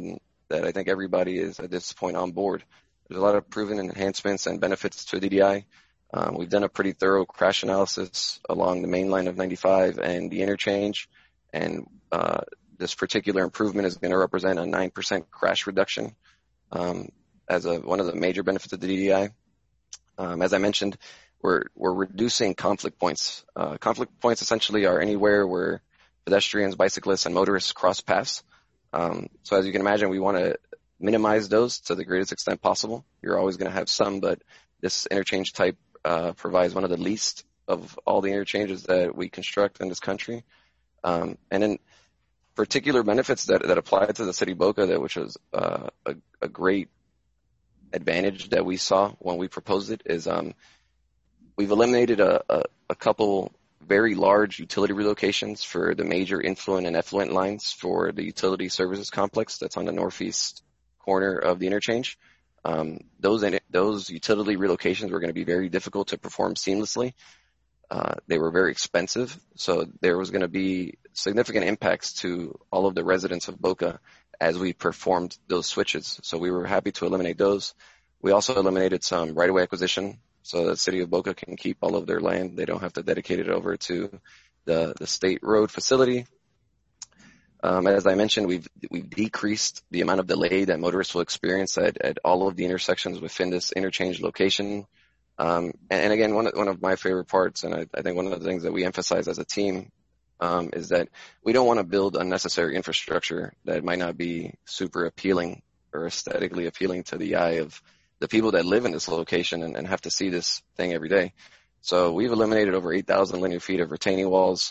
that I think everybody is at this point on board. There's a lot of proven enhancements and benefits to DDI. We've done a pretty thorough crash analysis along the main line of 95 and the interchange, and this particular improvement is going to represent a 9% crash reduction as one of the major benefits of the DDI. As I mentioned, we're reducing conflict points. Conflict points essentially are anywhere where pedestrians, bicyclists, and motorists cross paths. So as you can imagine, we want to minimize those to the greatest extent possible. You're always going to have some, but this interchange type provides one of the least of all the interchanges that we construct in this country. And then particular benefits that apply to the city of Boca, which was a great advantage that we saw when we proposed it, is we've eliminated a couple very large utility relocations for the major influent and effluent lines for the utility services complex that's on the northeast corner of the interchange. Those utility relocations were going to be very difficult to perform seamlessly. They were very expensive, so there was going to be significant impacts to all of the residents of Boca as we performed those switches. So we were happy to eliminate those. We also eliminated some right-of-way acquisition, so the city of Boca can keep all of their land. They don't have to dedicate it over to the state road facility. As I mentioned, we've decreased the amount of delay that motorists will experience at all of the intersections within this interchange location. And again, one of my favorite parts, and I think one of the things that we emphasize as a team, is that we don't want to build unnecessary infrastructure that might not be super appealing or aesthetically appealing to the eye of the people that live in this location and have to see this thing every day. So we've eliminated over 8,000 linear feet of retaining walls.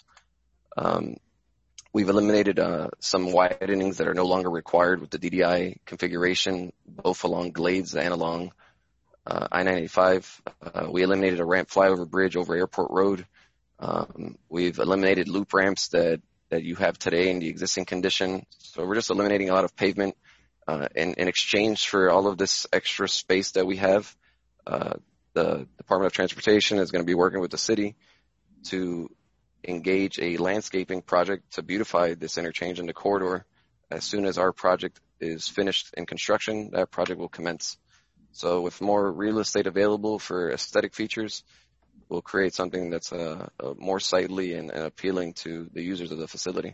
We've eliminated some widenings that are no longer required with the DDI configuration, both along Glades and along I-95. We eliminated a ramp flyover bridge over Airport Road. We've eliminated loop ramps that you have today in the existing condition. So we're just eliminating a lot of pavement. In exchange for all of this extra space that we have, the Department of Transportation is going to be working with the city to engage a landscaping project to beautify this interchange in the corridor. As soon as our project is finished in construction, that project will commence. So with more real estate available for aesthetic features, we'll create something that's more sightly and appealing to the users of the facility.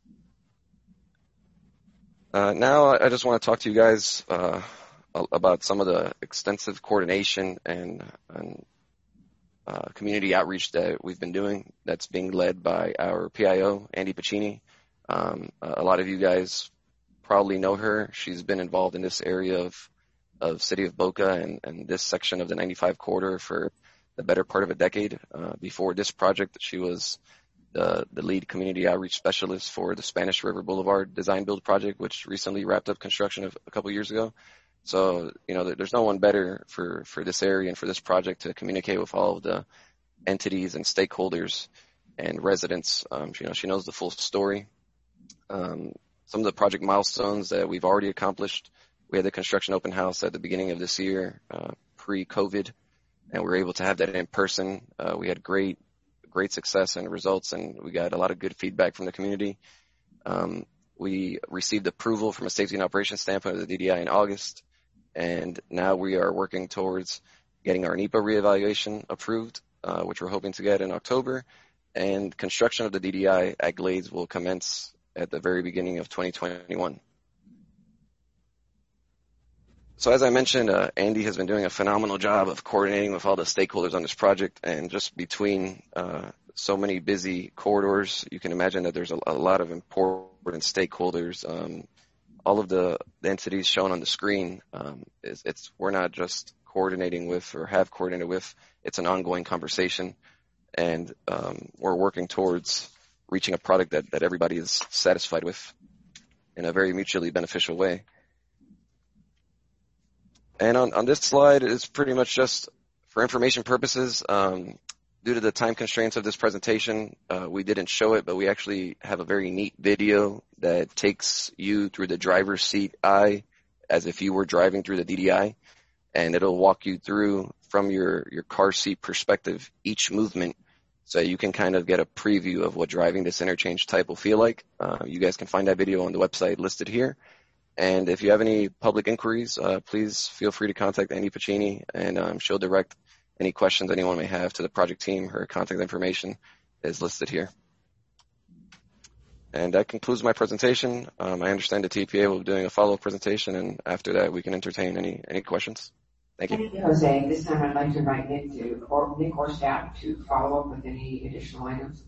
Now I just want to talk to you guys about some of the extensive coordination and community outreach that we've been doing that's being led by our PIO, Andy Pacini. A lot of you guys probably know her. She's been involved in this area of City of Boca and this section of the 95 corridor for the better part of a decade. Before this project, she was the lead community outreach specialist for the Spanish River Boulevard design build project, which recently wrapped up construction a couple years ago. So, there's no one better for this area and for this project to communicate with all of the entities and stakeholders and residents. She knows the full story. Some of the project milestones that we've already accomplished: we had the construction open house at the beginning of this year, pre-COVID, and we were able to have that in person. We had great success and results, and we got a lot of good feedback from the community. We received approval from a safety and operations standpoint of the DDI in August, and now we are working towards getting our NEPA reevaluation approved, which we're hoping to get in October, and construction of the DDI at Glades will commence at the very beginning of 2021. So as I mentioned, Andy has been doing a phenomenal job of coordinating with all the stakeholders on this project, and just between so many busy corridors, you can imagine that there's a lot of important stakeholders. All of the entities shown on the screen, we're not just coordinating with or have coordinated with, it's an ongoing conversation, and we're working towards reaching a product that everybody is satisfied with in a very mutually beneficial way. And on this slide, it's pretty much just for information purposes. Due to the time constraints of this presentation, we didn't show it, but we actually have a very neat video that takes you through the driver's seat eye as if you were driving through the DDI, and it'll walk you through from your car seat perspective each movement, so you can kind of get a preview of what driving this interchange type will feel like. You guys can find that video on the website listed here. And if you have any public inquiries, please feel free to contact Andy Pacini, and she'll direct any questions anyone may have to the project team. Her contact information is listed here. And that concludes my presentation. I understand the TPA will be doing a follow-up presentation, and after that, we can entertain any questions. Thank you. Thank you, Jose. This time I'd like to invite Nick or staff to follow up with any additional items.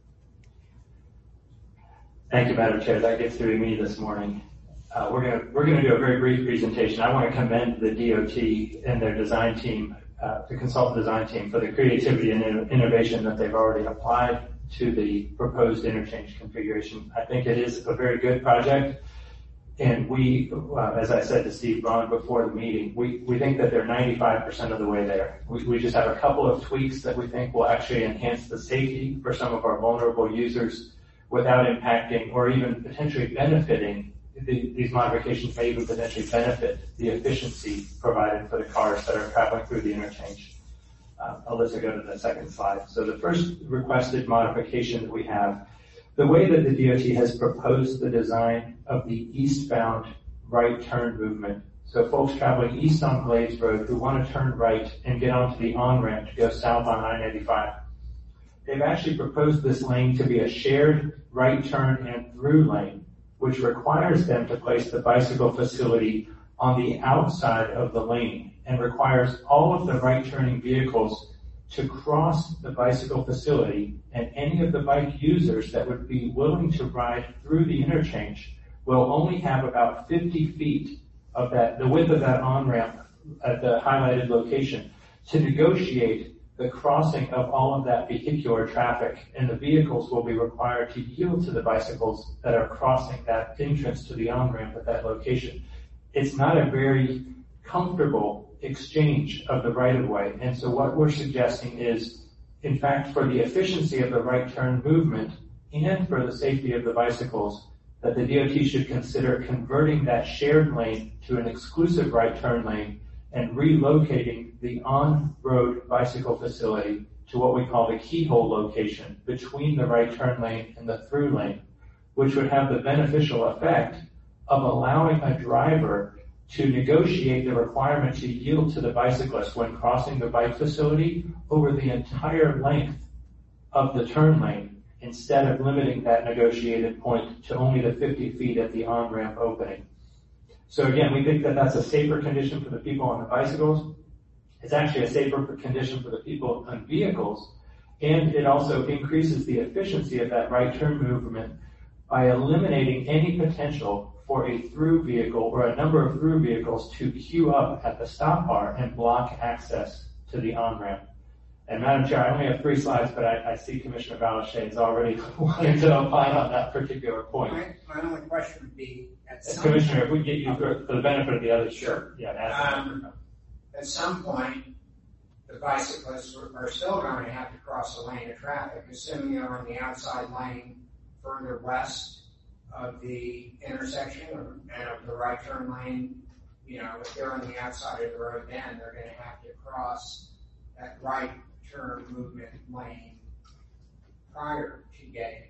Thank you, Madam Chair. That gets through to me this morning. We're going to do a very brief presentation. I want to commend the DOT and their design team, the consultant design team, for the creativity and innovation that they've already applied to the proposed interchange configuration. I think it is a very good project, and we, as I said to Steve Braun before the meeting, we think that they're 95% of the way there. We just have a couple of tweaks that we think will actually enhance the safety for some of our vulnerable users without impacting or even potentially benefiting. These modifications may even potentially benefit the efficiency provided for the cars that are traveling through the interchange. Alyssa, go to the second slide. So the first requested modification that we have, the way that the DOT has proposed the design of the eastbound right turn movement. So folks traveling east on Glades Road who want to turn right and get onto the on-ramp to go south on I-95. They've actually proposed this lane to be a shared right turn and through lane, which requires them to place the bicycle facility on the outside of the lane and requires all of the right-turning vehicles to cross the bicycle facility, and any of the bike users that would be willing to ride through the interchange will only have about 50 feet of that, the width of that on-ramp at the highlighted location, to negotiate the crossing of all of that vehicular traffic, and the vehicles will be required to yield to the bicycles that are crossing that entrance to the on-ramp at that location. It's not a very comfortable exchange of the right-of-way, and so what we're suggesting is, in fact, for the efficiency of the right turn movement and for the safety of the bicycles, that the DOT should consider converting that shared lane to an exclusive right turn lane and relocating the on-road bicycle facility to what we call the keyhole location between the right turn lane and the through lane, which would have the beneficial effect of allowing a driver to negotiate the requirement to yield to the bicyclist when crossing the bike facility over the entire length of the turn lane, instead of limiting that negotiated point to only the 50 feet at the on-ramp opening. So again, we think that that's a safer condition for the people on the bicycles. It's actually a safer condition for the people on vehicles, and it also increases the efficiency of that right turn movement by eliminating any potential for a through vehicle or a number of through vehicles to queue up at the stop bar and block access to the on-ramp. And Madam Chair, I only have 3 slides, but I see Commissioner Balashay is already wanting to opine on that particular point. My only question would be, Commissioner, if we get you for the benefit of the others. Sure. Yeah. At some point, the bicyclists are still going to have to cross a lane of traffic, assuming they're on the outside lane further west of the intersection and of the right turn lane. You know, if they're on the outside of the road, then they're going to have to cross that right turn movement lane prior to getting,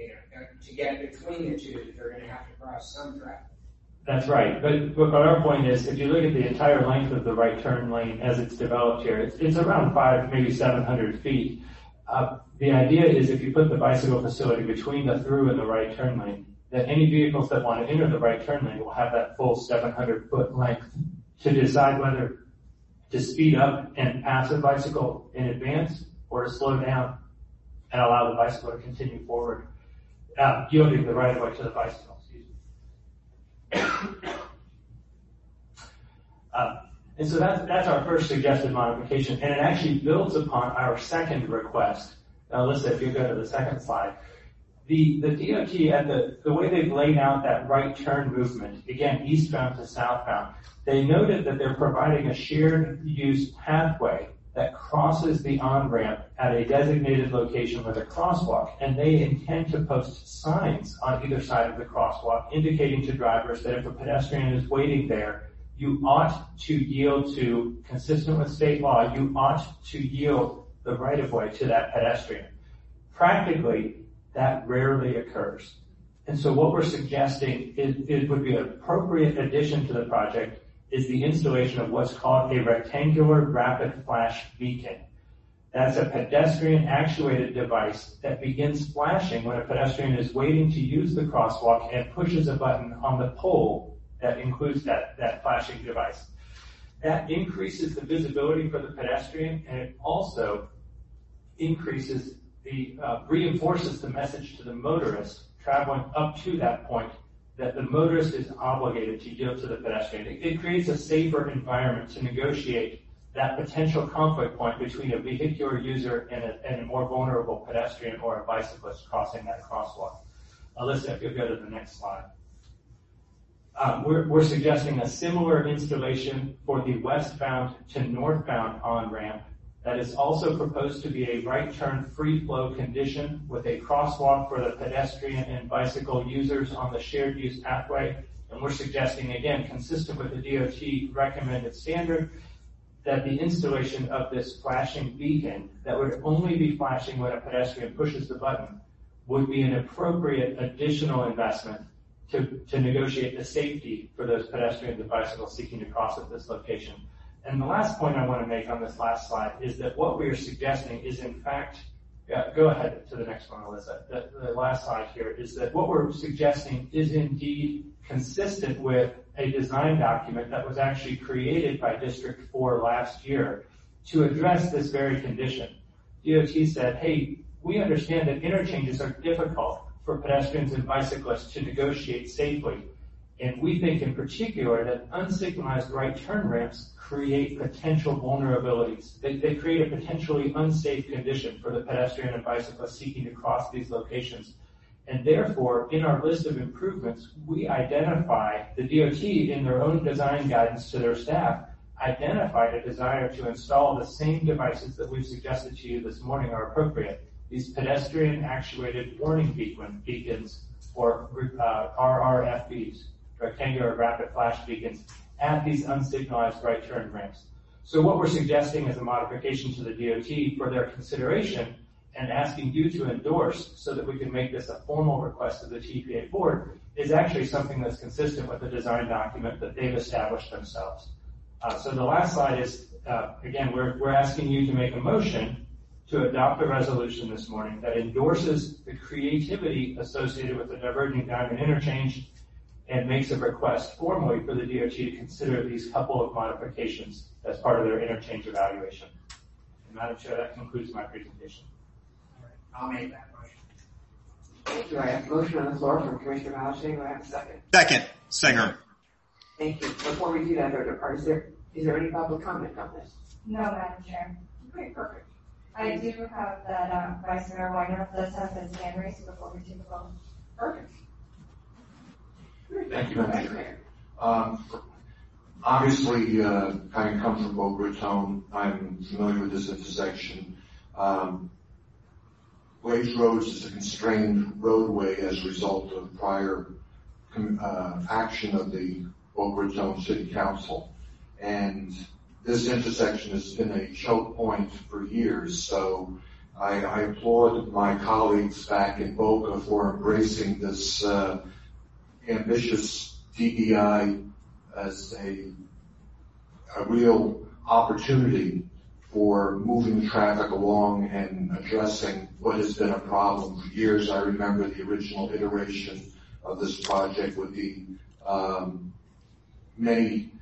to get between the two, they're going to have to cross some traffic. That's right. But our point is, if you look at the entire length of the right turn lane as it's developed here, it's around 500, maybe 700 feet. The idea is if you put the bicycle facility between the through and the right turn lane, that any vehicles that want to enter the right turn lane will have that full 700-foot length to decide whether to speed up and pass a bicycle in advance or to slow down and allow the bicycle to continue forward, yielding the right of way to the bicycle. And so that's our first suggested modification, and it actually builds upon our second request. Now, Alyssa, if you go to the second slide. The DOT, the way they've laid out that right turn movement, again, eastbound to southbound, they noted that they're providing a shared use pathway that crosses the on-ramp at a designated location with a crosswalk, and they intend to post signs on either side of the crosswalk indicating to drivers that if a pedestrian is waiting there, you ought to yield to, consistent with state law, you ought to yield the right-of-way to that pedestrian. Practically, that rarely occurs. And so what we're suggesting it would be an appropriate addition to the project is the installation of what's called a rectangular rapid flash beacon. That's a pedestrian actuated device that begins flashing when a pedestrian is waiting to use the crosswalk and pushes a button on the pole that includes that flashing device. That increases the visibility for the pedestrian, and it also increases reinforces the message to the motorist traveling up to that point that the motorist is obligated to yield to the pedestrian. It creates a safer environment to negotiate that potential conflict point between a vehicular user and a more vulnerable pedestrian or a bicyclist crossing that crosswalk. Alyssa, if you'll go to the next slide. We're suggesting a similar installation for the westbound to northbound on-ramp that is also proposed to be a right turn free flow condition with a crosswalk for the pedestrian and bicycle users on the shared use pathway. And we're suggesting, again, consistent with the DOT recommended standard, that the installation of this flashing beacon that would only be flashing when a pedestrian pushes the button would be an appropriate additional investment to negotiate the safety for those pedestrians and bicycles seeking to cross at this location. And the last point I want to make on this last slide is that what we are suggesting is in fact, go ahead to the next one, Alyssa. The last slide here is that what we're suggesting is indeed consistent with a design document that was actually created by District 4 last year to address this very condition. DOT said, hey, we understand that interchanges are difficult for pedestrians and bicyclists to negotiate safely. And we think in particular that unsignalized right turn ramps create potential vulnerabilities. They create a potentially unsafe condition for the pedestrian and bicyclist seeking to cross these locations. And therefore, in our list of improvements, we identify, the DOT in their own design guidance to their staff, identified a desire to install the same devices that we've suggested to you this morning are appropriate. These pedestrian actuated warning beacons, or RRFBs, rectangular rapid flash beacons, at these unsignalized right turn ramps. So what we're suggesting is a modification to the DOT for their consideration and asking you to endorse so that we can make this a formal request of the TPA board is actually something that's consistent with the design document that they've established themselves. So the last slide is, again, we're asking you to make a motion to adopt a resolution this morning that endorses the creativity associated with the diverging diamond interchange and makes a request formally for the DOT to consider these couple of modifications as part of their interchange evaluation. And Madam Chair, that concludes my presentation. I'll make that motion. Thank you. I have a motion on the floor from Commissioner Malashane. Do I have a second? Second, Singer. Thank you. Before we do that, is there any public comment on this? No, Madam Chair. Okay, perfect. I do have that Vice Mayor Weiner does have his hand raised before we take a vote. Perfect. Thank you, Madam Chair. Obviously, having come from Boca Raton, I'm familiar with this intersection. Glades Road is a constrained roadway as a result of prior action of the Boca Raton City Council. And this intersection has been a choke point for years, so I applaud my colleagues back in Boca for embracing this ambitious DEI as a real opportunity for moving traffic along and addressing what has been a problem for years. I remember the original iteration of this project with the many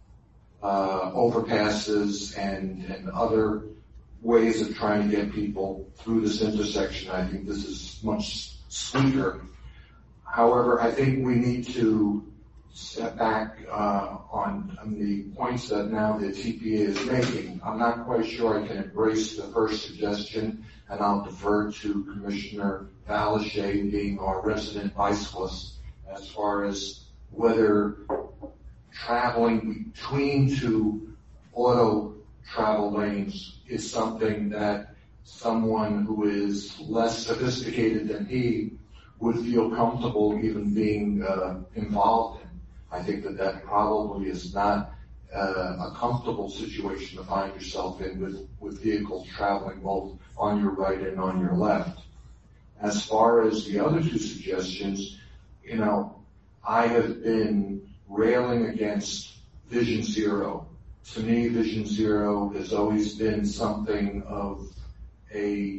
overpasses and other ways of trying to get people through this intersection. I think this is much sweeter. However, I think we need to step back on the points that now the TPA is making. I'm not quite sure I can embrace the first suggestion, and I'll defer to Commissioner Valashay, being our resident bicyclist, as far as whether traveling between two auto travel lanes is something that someone who is less sophisticated than he would feel comfortable even being involved in. I think that probably is not a comfortable situation to find yourself in with vehicles traveling both on your right and on your left. As far as the other two suggestions, I have been railing against Vision Zero. To me, Vision Zero has always been something of a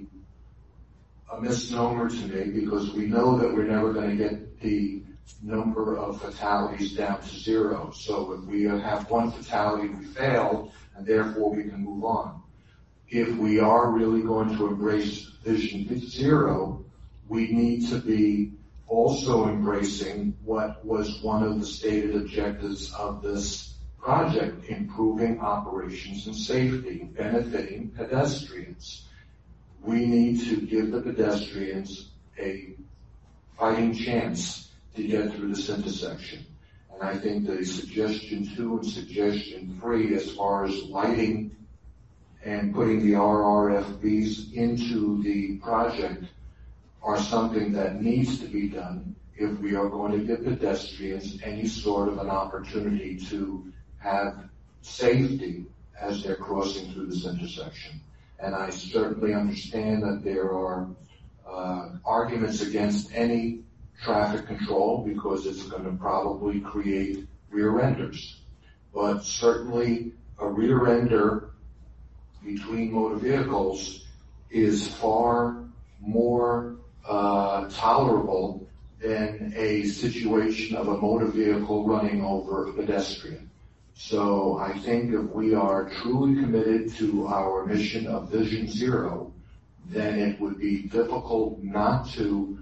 misnomer to me, because we know that we're never going to get the number of fatalities down to zero. So if we have one fatality, we failed, and therefore we can move on. If we are really going to embrace Vision Zero, we need to be also embracing what was one of the stated objectives of this project: improving operations and safety, benefiting pedestrians. We need to give the pedestrians a fighting chance to get through this intersection. And I think the suggestion 2 and suggestion 3, as far as lighting and putting the RRFBs into the project, are something that needs to be done if we are going to give pedestrians any sort of an opportunity to have safety as they're crossing through this intersection. And I certainly understand that there are arguments against any traffic control because it's going to probably create rear enders. But certainly a rear ender between motor vehicles is far more tolerable than a situation of a motor vehicle running over a pedestrian. So I think if we are truly committed to our mission of Vision Zero, then it would be difficult not to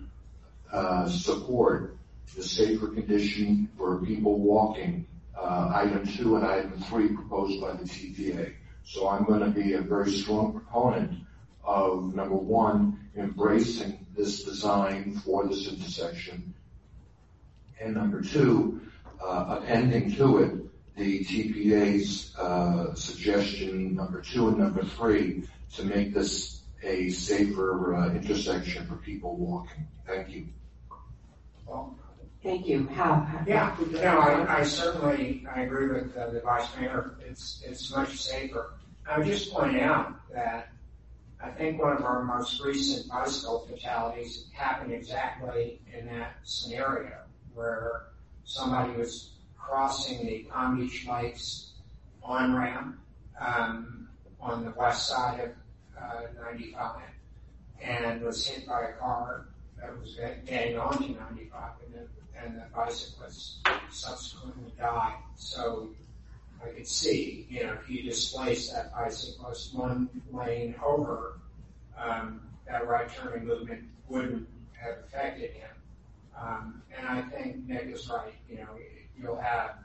support the safer condition for people walking, item 2 and item 3 proposed by the TPA. So I'm going to be a very strong proponent of, number 1, embracing this design for this intersection, and number 2, appending to it the TPA's suggestion number 2 and number 3 to make this a safer intersection for people walking. Thank you. Well, thank you. Hal? Yeah, I certainly agree with the Vice Mayor. It's much safer. I would just point out that I think one of our most recent bicycle fatalities happened exactly in that scenario, where somebody was crossing the Palm Beach Lakes on-ramp on the west side of 95 and was hit by a car that was getting onto 95, and the bicyclist subsequently died. So I could see, if you displace that bicyclist one lane over, that right turning movement wouldn't have affected him. And I think Nick is right. You'll have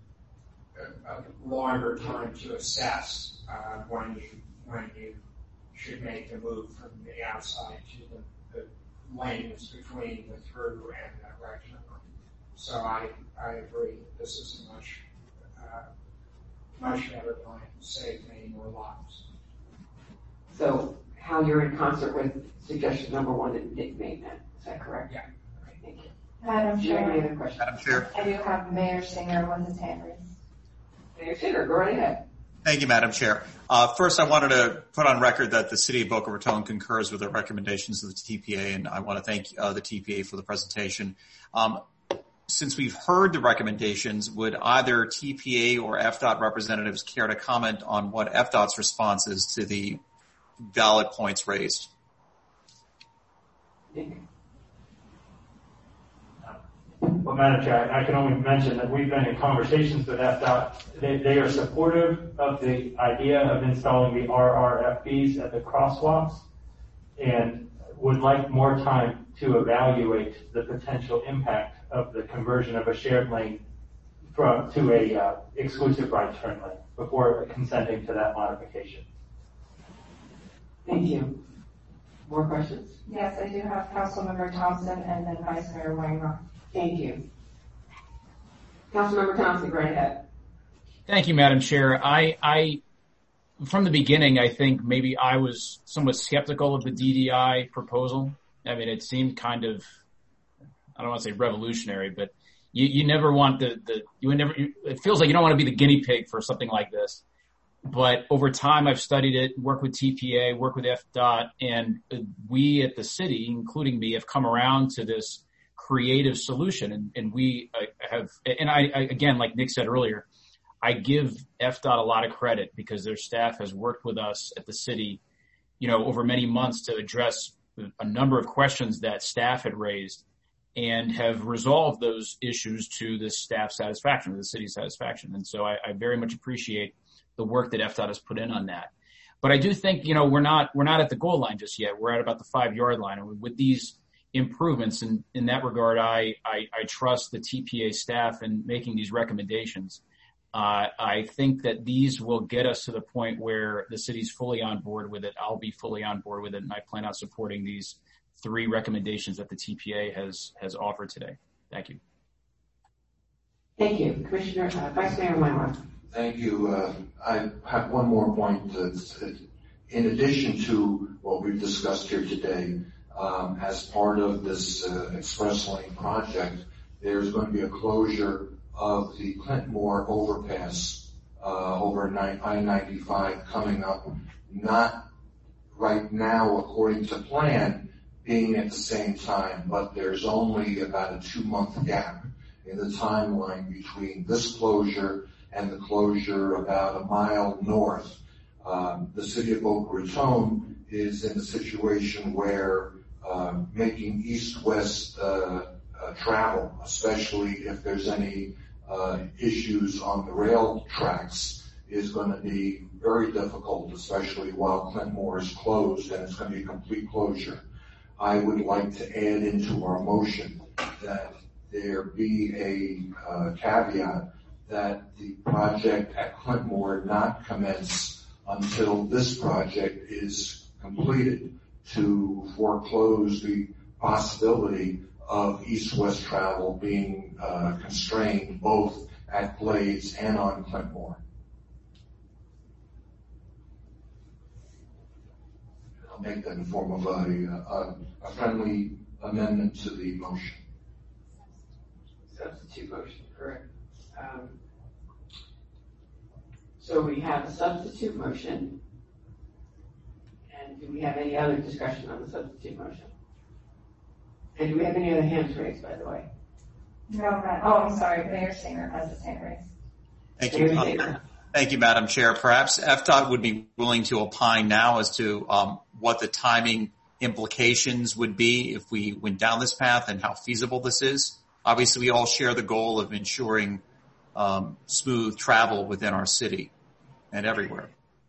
a longer time to assess when you should make the move from the outside to the lanes between the through and the right turn lane. So I agree. This is a much better plan to save many more lives. So, Hal, you're in concert with suggestion number 1 that Nick made then. Is that correct? Yeah. All right, thank you. Madam Do you have any Chair, other questions? Madam Chair. I do have Mayor Singer with his hand raised. Mayor Singer, go right ahead. Thank you, Madam Chair. First, I wanted to put on record that the City of Boca Raton concurs with the recommendations of the TPA, and I want to thank the TPA for the presentation. Since we've heard the recommendations, would either TPA or FDOT representatives care to comment on what FDOT's response is to the valid points raised? Well, Madam Chair, I can only mention that we've been in conversations with FDOT. They are supportive of the idea of installing the RRFBs at the crosswalks and would like more time to evaluate the potential impact of the conversion of a shared lane to a exclusive right turn lane before consenting to that modification. Thank you. More questions? Yes, I do have Councilmember Thompson and then Vice Mayor Wanger. Thank you. Councilmember Thompson, go right ahead. Thank you, Madam Chair. I from the beginning, I think maybe I was somewhat skeptical of the DDI proposal. I mean, it seemed kind of, I don't want to say revolutionary, but you never want it feels like you don't want to be the guinea pig for something like this. But over time, I've studied it, worked with TPA, worked with FDOT, and we at the city, including me, have come around to this creative solution. And we have, and I again, like Nick said earlier, I give FDOT a lot of credit because their staff has worked with us at the city, over many months to address a number of questions that staff had raised and have resolved those issues to the staff's satisfaction, to the city's satisfaction. And so I very much appreciate the work that FDOT has put in on that. But I do think, we're not at the goal line just yet. We're at about the 5-yard line. And with these improvements, in that regard, I trust the TPA staff in making these recommendations. I think that these will get us to the point where the city's fully on board with it. I'll be fully on board with it, and I plan on supporting these 3 recommendations that the TPA has offered today. Thank you. Thank you. Commissioner, Vice Mayor Weinroth. Thank you. I have one more point. In addition to what we've discussed here today, as part of this express lane project, there's going to be a closure of the Clintmore overpass over I-95 coming up, not right now according to plan, being at the same time, but there's only about a 2-month gap in the timeline between this closure and the closure about a mile north. The city of Boca Raton is in a situation where making east-west travel, especially if there's any issues on the rail tracks, is going to be very difficult, especially while Clintmore is closed, and it's going to be a complete closure. I would like to add into our motion that there be a caveat that the project at Clintmore not commence until this project is completed, to foreclose the possibility of east-west travel being constrained both at Glades and on Clintmore. I'll make that in form of a friendly amendment to the motion. Substitute motion, correct. So we have a substitute motion. And do we have any other discussion on the substitute motion? And do we have any other hands raised, by the way? No, I'm sorry. Mayor Singer has his hand raised. Thank you. Thank you, Madam Chair. Perhaps FDOT would be willing to opine now as to what the timing implications would be if we went down this path and how feasible this is. Obviously, we all share the goal of ensuring smooth travel within our city and everywhere.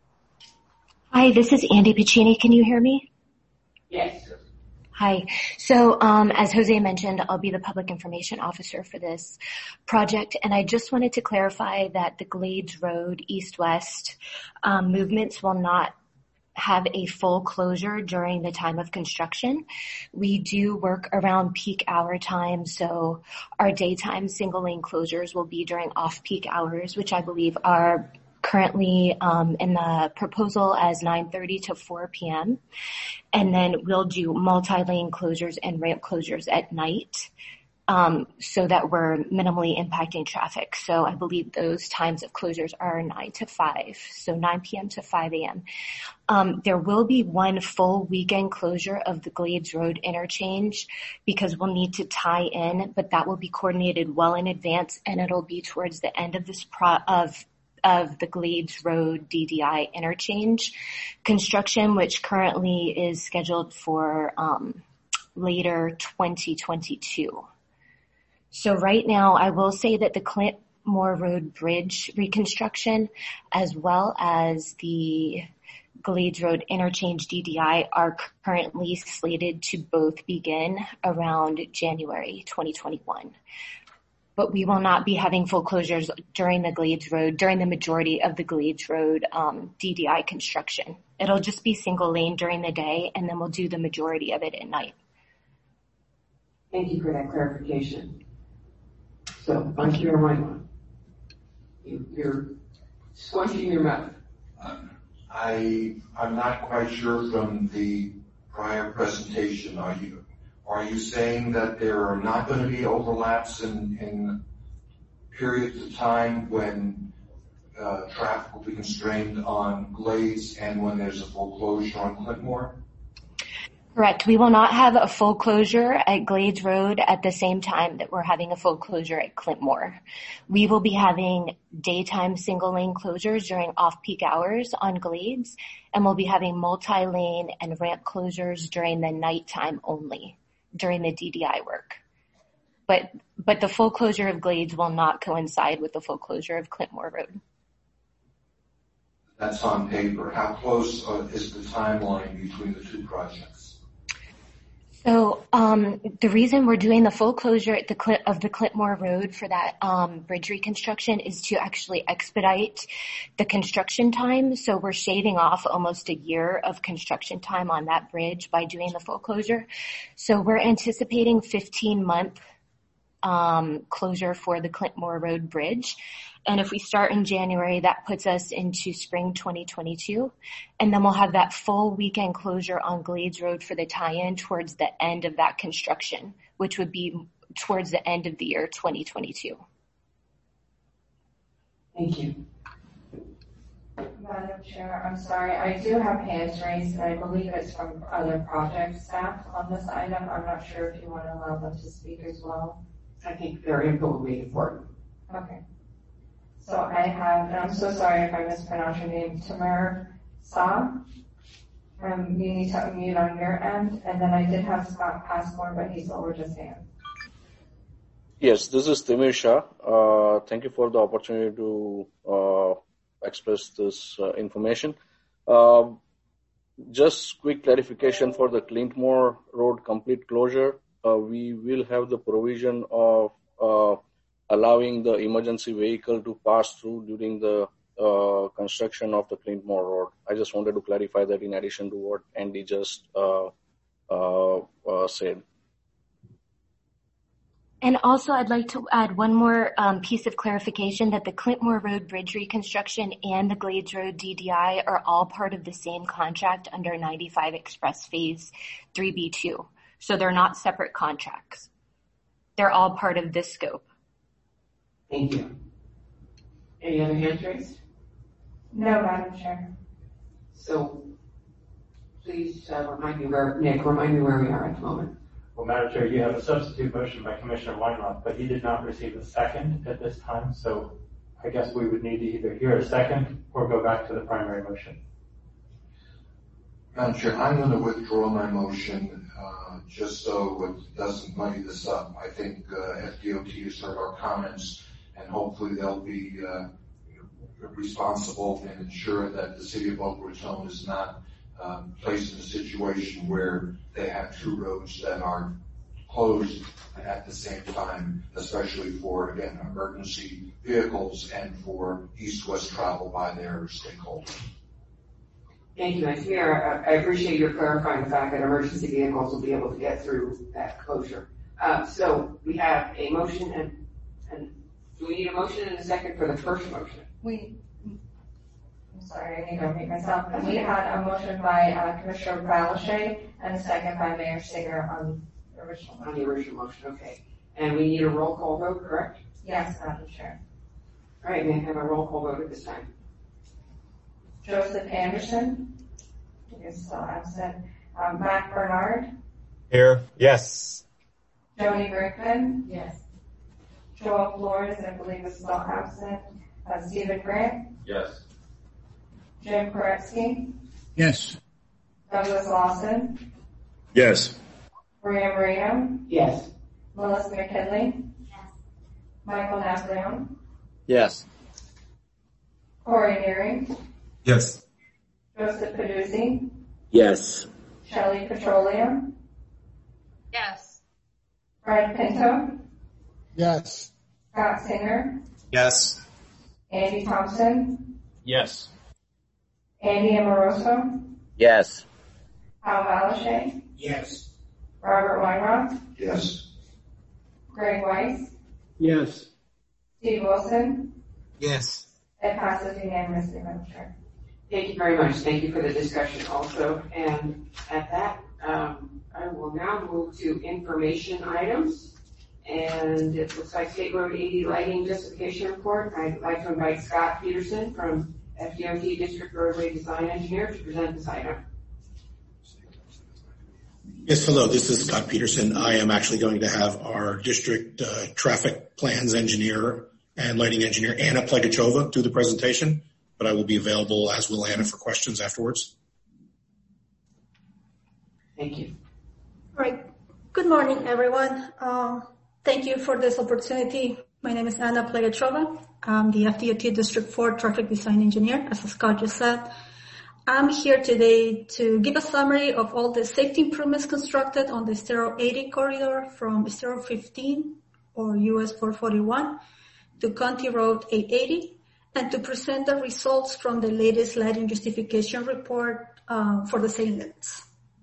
Hi, this is Andy Piccini. Can you hear me? Yes. Hi. So, as Jose mentioned, I'll be the public information officer for this project. And I just wanted to clarify that the Glades Road east-west movements will not have a full closure during the time of construction. We do work around peak hour time, so our daytime single lane closures will be during off-peak hours, which I believe are currently in the proposal as 9:30 to 4 p.m. And then we'll do multi-lane closures and ramp closures at night, so that we're minimally impacting traffic. So I believe those times of closures are 9 to 5, so 9 p.m. to 5 a.m. There will be one full weekend closure of the Glades Road interchange because we'll need to tie in, but that will be coordinated well in advance, and it'll be towards the end of this of the Glades Road DDI interchange construction, which currently is scheduled for later 2022. So right now, I will say that the Clintmore Road Bridge reconstruction, as well as the Glades Road interchange DDI, are currently slated to both begin around January 2021. But we will not be having full closures during the majority of the Glades Road DDI construction. It'll just be single lane during the day, and then we'll do the majority of it at night. Thank you for that clarification. So, Vice Mayor Weinroth, you're squishing your mouth. I'm not quite sure from the prior presentation. Are you saying that there are not going to be overlaps in periods of time when traffic will be constrained on Glades and when there's a full closure on Clintmore? Correct. We will not have a full closure at Glades Road at the same time that we're having a full closure at Clintmore. We will be having daytime single lane closures during off-peak hours on Glades, and we'll be having multi-lane and ramp closures during the nighttime only, during the DDI work. But the full closure of Glades will not coincide with the full closure of Clintmore Road. That's on paper. How close is the timeline between the two projects? So the reason we're doing the full closure at of the Clintmore Road for that bridge reconstruction is to actually expedite the construction time. So we're shaving off almost a year of construction time on that bridge by doing the full closure. So we're anticipating 15-month closure for the Clintmore Road Bridge. And if we start in January, that puts us into spring 2022. And then we'll have that full weekend closure on Glades Road for the tie-in towards the end of that construction, which would be towards the end of the year 2022. Thank you. Madam Chair, I'm sorry. I do have hands raised, and I believe it's from other project staff on this item. I'm not sure if you want to allow them to speak as well. I think their input will be important. Okay. So I have, and I'm so sorry if I mispronounce your name, Tamir Sa. You need to unmute on your end. And then I did have Scott Passmore, but he's lowered his hand. Yes, this is Timir Shah. Thank you for the opportunity to express this information. Just quick clarification for the Clintmore Road complete closure. We will have the provision of allowing the emergency vehicle to pass through during the construction of the Clintmore Road. I just wanted to clarify that in addition to what Andy just said. And also, I'd like to add one more piece of clarification that the Clintmore Road Bridge reconstruction and the Glades Road DDI are all part of the same contract under 95 Express Phase 3B2. So they're not separate contracts. They're all part of this scope. Thank you. Any other hands raised? No, Madam Chair. So please remind me where we are at the moment. Well, Madam Chair, you have a substitute motion by Commissioner Weinroth, but he did not receive a second at this time. So I guess we would need to either hear a second or go back to the primary motion. Madam Chair, I'm going to withdraw my motion just so it doesn't muddy this up. I think FDOT has heard our comments, and hopefully they'll be responsible and ensure that the city of Boca Raton is not placed in a situation where they have two roads that are closed at the same time, especially for, again, emergency vehicles and for east-west travel by their stakeholders. Thank you, Mr. Mayor. I appreciate your clarifying the fact that emergency vehicles will be able to get through that closure. So we have a motion, and do we need a motion and a second for the first motion? I'm sorry, I need to repeat myself. We had a motion by Commissioner Balashay and a second by Mayor Singer on the original motion. On the original motion, okay. And we need a roll call vote, correct? Yes, Madam Chair. All right, may I have a roll call vote at this time? Joseph Anderson, he is still absent. Matt Bernard. Here, yes. Joni Brinkman. Yes. Joel Flores, I believe, is still absent. Stephen Grant. Yes. Jim Koretsky. Yes. Douglas Lawson. Yes. Maria Moreno. Yes. Melissa McKinley. Yes. Michael Napoleon. Yes. Corey Nearing. Yes. Joseph Peduzzi. Yes. Shelley Petroleum. Yes. Fred Pinto. Yes. Scott Singer. Yes. Andy Thompson. Yes. Andy Amoroso. Yes. Al Balashay. Yes. Robert Weinroth. Yes. Greg Weiss. Yes. Steve Wilson. Yes. It passes unanimously, Madam Chair. Thank you very much. Thank you for the discussion also. And at that, I will now move to information items. And it looks like State Road 80 lighting justification report. I'd like to invite Scott Peterson from FDOT District Roadway Design Engineer to present this item. Yes, hello. This is Scott Peterson. I am actually going to have our district traffic plans engineer and lighting engineer, Anna Plegachova, do the presentation, but I will be available, as will Anna, for questions afterwards. Thank you. All right. Good morning, everyone. Thank you for this opportunity. My name is Anna Plegachova. I'm the FDOT District 4 Traffic Design Engineer, as Scott just said. I'm here today to give a summary of all the safety improvements constructed on the Estero 80 corridor from Estero 15 or US 441 to County Road 880, and to present the results from the latest lighting justification report for the same limits.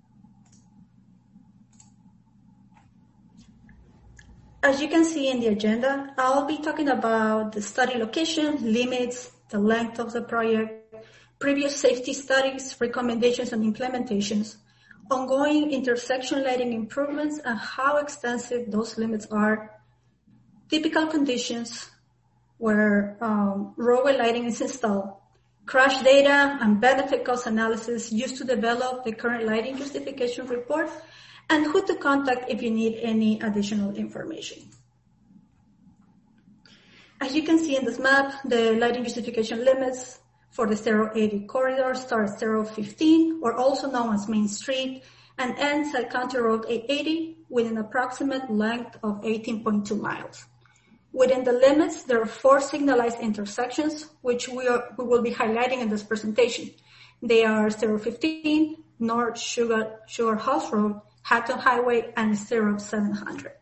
As you can see in the agenda, I'll be talking about the study location, limits, the length of the project, previous safety studies, recommendations and implementations, ongoing intersection lighting improvements and how extensive those limits are, typical conditions where roadway lighting is installed, crash data and benefit cost analysis used to develop the current lighting justification report, and who to contact if you need any additional information. As you can see in this map, the lighting justification limits for the Estero 80 corridor start at Estero 15, or also known as Main Street, and ends at County Road 880 with an approximate length of 18.2 miles. Within the limits, there are 4 signalized intersections, which we will be highlighting in this presentation. They are Estero 15, North Sugar House Road, Hatton Highway, and Estero 700.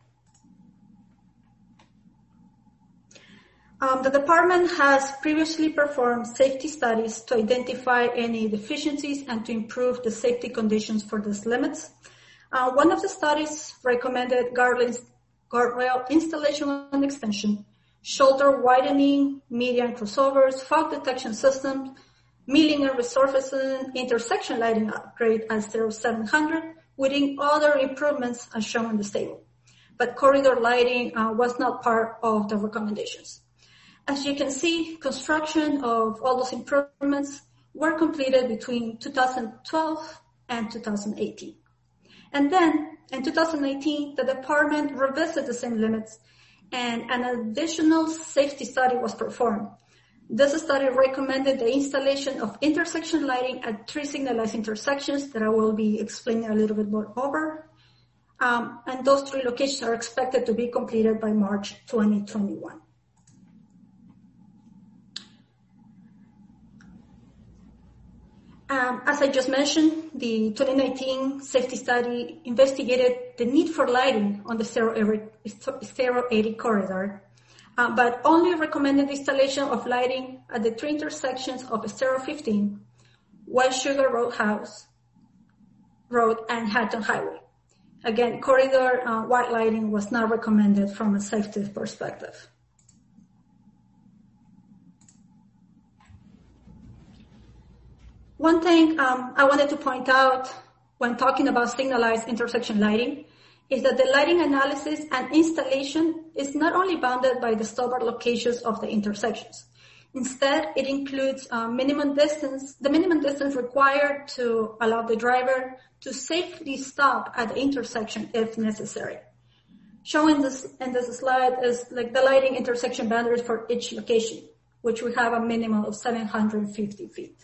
The department has previously performed safety studies to identify any deficiencies and to improve the safety conditions for these limits. One of the studies recommended guardrail installation and extension, shoulder widening, median crossovers, fog detection systems, milling and resurfacing, intersection lighting upgrade at Estero 700, within other improvements as shown in this table. But corridor lighting was not part of the recommendations. As you can see, construction of all those improvements were completed between 2012 and 2018. And then in 2018, the department revisited the same limits and an additional safety study was performed. This study recommended the installation of intersection lighting at 3 signalized intersections that I will be explaining a little bit more over. And those 3 locations are expected to be completed by March 2021. As I just mentioned, the 2019 safety study investigated the need for lighting on the Estero 80 corridor, but only recommended the installation of lighting at the 3 intersections of Estero 15, West Sugar Roadhouse Road, and Hatton Highway. Again, corridor white lighting was not recommended from a safety perspective. One thing I wanted to point out when talking about signalized intersection lighting is that the lighting analysis and installation is not only bounded by the stop locations of the intersections. Instead, it includes the minimum distance required to allow the driver to safely stop at the intersection if necessary. Showing this in this slide is like the lighting intersection boundaries for each location, which we have a minimum of 750 feet.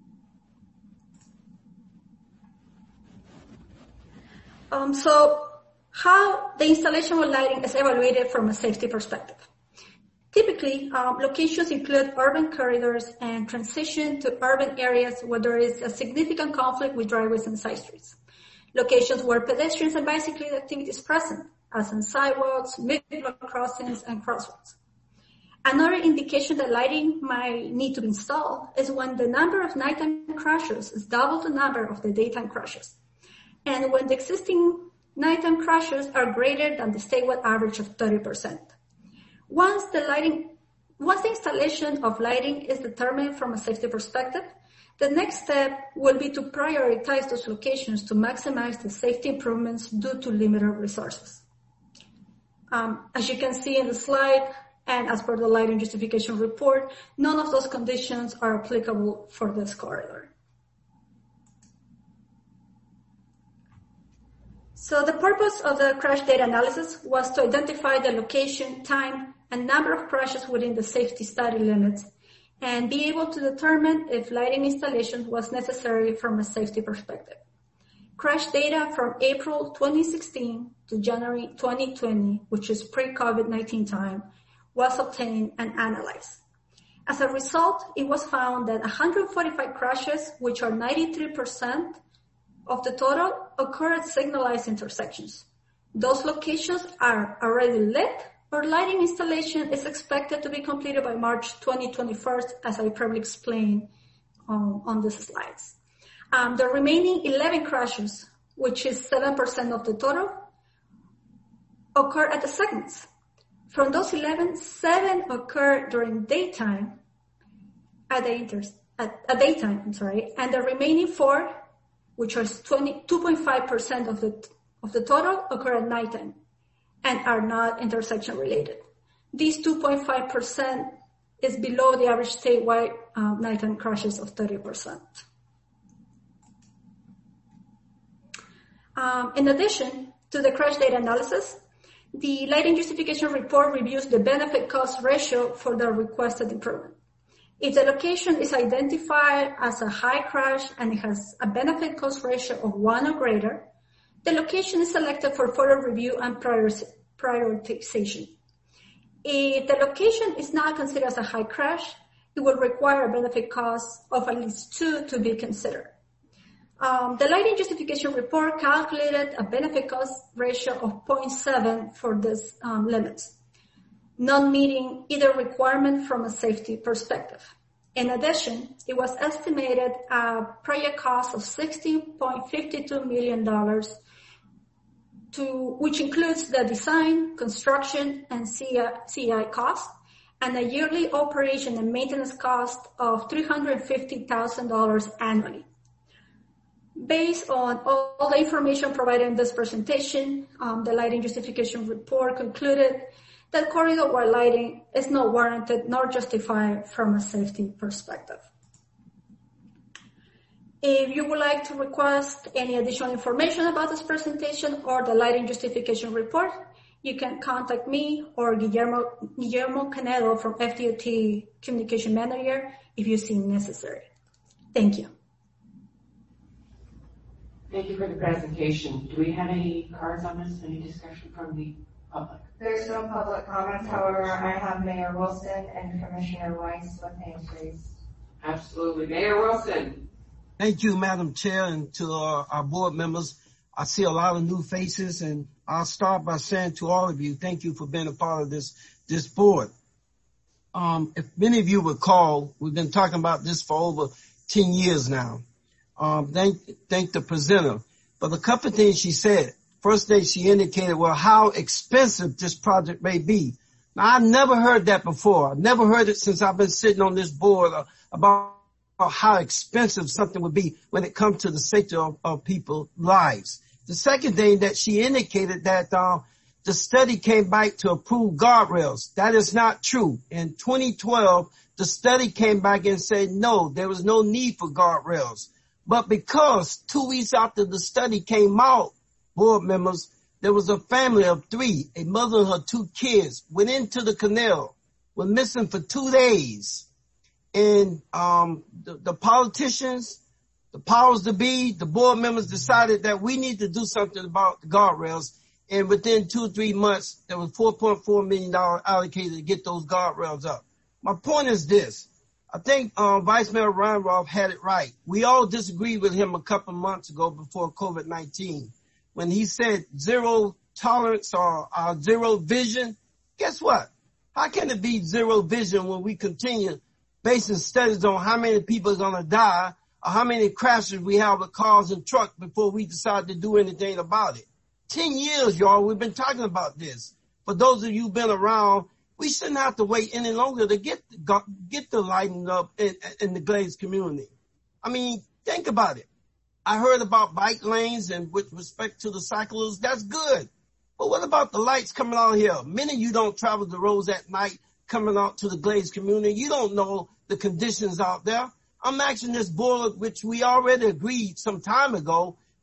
So how the installation of lighting is evaluated from a safety perspective. Typically, locations include urban corridors and transition to urban areas where there is a significant conflict with driveways and side streets. Locations where pedestrians and bicycle activity is present, as in sidewalks, mid-block crossings, and crosswalks. Another indication that lighting might need to be installed is when the number of nighttime crashes is double the number of the daytime crashes, and when the existing nighttime crashes are greater than the statewide average of 30%. Once the installation of lighting is determined from a safety perspective, the next step will be to prioritize those locations to maximize the safety improvements due to limited resources. As you can see in the slide, and as per the lighting justification report, none of those conditions are applicable for this corridor. So the purpose of the crash data analysis was to identify the location, time, and number of crashes within the safety study limits and be able to determine if lighting installation was necessary from a safety perspective. Crash data from April 2016 to January 2020, which is pre-COVID-19 time, was obtained and analyzed. As a result, it was found that 145 crashes, which are 93% of the total, occur at signalized intersections. Those locations are already lit, or lighting installation is expected to be completed by March 2021, as I probably explained on these slides. The remaining 11 crashes, which is 7% of the total, occur at the segments. From those 11, 7 occur during daytime, and the remaining 4, which are 2.5% of the total, occur at nighttime and are not intersection related. These 2.5% is below the average statewide nighttime crashes of 30%. In addition to the crash data analysis, the lighting justification report reviews the benefit-cost ratio for the requested improvement. If the location is identified as a high crash and it has a benefit-cost ratio of 1 or greater, the location is selected for further review and prioritization. If the location is not considered as a high crash, it will require a benefit cost of at least 2 to be considered. The lighting justification report calculated a benefit cost ratio of 0.7 for this limits, not meeting either requirement from a safety perspective. In addition, it was estimated a project cost of $16.52 million, which includes the design, construction, and CI costs, and a yearly operation and maintenance cost of $350,000 annually. Based on all the information provided in this presentation, the lighting justification report concluded that corridor-wide lighting is not warranted nor justified from a safety perspective. If you would like to request any additional information about this presentation or the lighting justification report, you can contact me or Guillermo Canedo from FDOT Communication Manager if you see necessary. Thank you. Thank you for the presentation. Do we have any cards on this? Any discussion from the public? There's no public comments. However, I have Mayor Wilson and Commissioner Weiss with hands raised. Absolutely. Mayor Wilson. Thank you, Madam Chair, and to our board members. I see a lot of new faces, and I'll start by saying to all of you, thank you for being a part of this board. If many of you recall, we've been talking about this for over 10 years now. Thank the presenter. But a couple of things she said. First thing she indicated, well, how expensive this project may be. Now, I've never heard that before. I've never heard it since I've been sitting on this board about how expensive something would be when it comes to the safety of people's lives. The second thing that she indicated that the study came back to approve guardrails. That is not true. In 2012, the study came back and said, no, there was no need for guardrails. But because 2 weeks after the study came out, board members, there was a family of 3, a mother and her 2 kids, went into the canal, were missing for 2 days. And the politicians, the powers to be, the board members decided that we need to do something about the guardrails. And within 2 or 3 months, there was $4.4 million allocated to get those guardrails up. My point is this. I think Vice Mayor Reinroth had it right. We all disagreed with him a couple months ago before COVID-19 when he said zero tolerance or zero vision. Guess what? How can it be zero vision when we continue basing studies on how many people are going to die or how many crashes we have with cars and trucks before we decide to do anything about it? 10 years, y'all, we've been talking about this. For those of you who've been around, we shouldn't have to wait any longer to get the lighting up in the Glades community. I mean, think about it. I heard about bike lanes and with respect to the cyclists, that's good. But what about the lights coming out here? Many of you don't travel the roads at night coming out to the Glades community. You don't know the conditions out there. I'm asking this board, which we already agreed some time ago,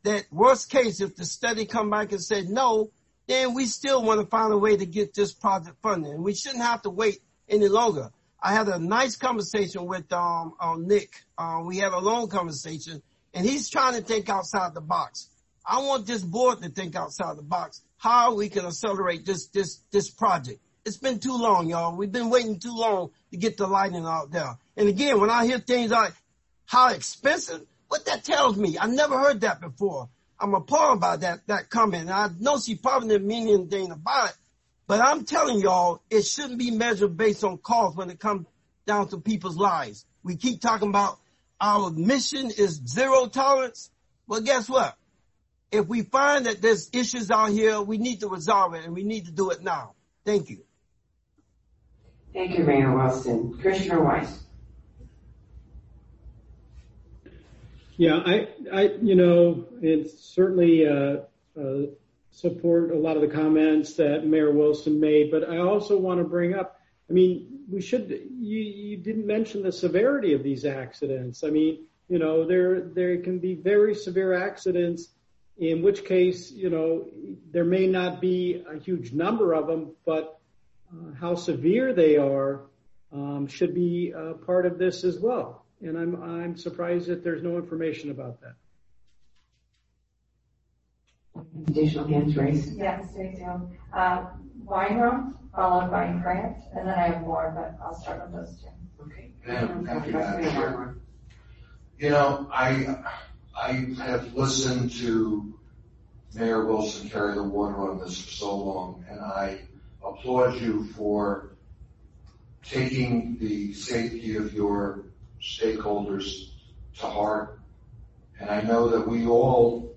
that worst case, if the study come back and said no, then we still want to find a way to get this project funded. And we shouldn't have to wait any longer. I had a nice conversation with Nick. We had a long conversation, and he's trying to think outside the box. I want this board to think outside the box, how we can accelerate this project. It's been too long, y'all. We've been waiting too long to get the lighting out there. And again, when I hear things like how expensive, what that tells me, I never heard that before. I'm appalled by that comment. And I know she probably didn't mean anything about it, but I'm telling y'all, it shouldn't be measured based on cost when it comes down to people's lives. We keep talking about our mission is zero tolerance. Well, guess what? If we find that there's issues out here, we need to resolve it, and we need to do it now. Thank you. Thank you, Mayor Wilson. Commissioner Weiss. Yeah, it's certainly support a lot of the comments that Mayor Wilson made, but I also want to bring up, you didn't mention the severity of these accidents. There can be very severe accidents, in which case, there may not be a huge number of them, but how severe they are should be part of this as well. And I'm surprised that there's no information about that. Additional hands raised. Yes, thank you. Weinraum, followed by Grant, and then I have more, but I'll start with those two. Okay. Thank you, Madam Chair. I have listened to Mayor Wilson carry the water on this for so long, and I applaud you for taking the safety of your stakeholders to heart. And I know that we all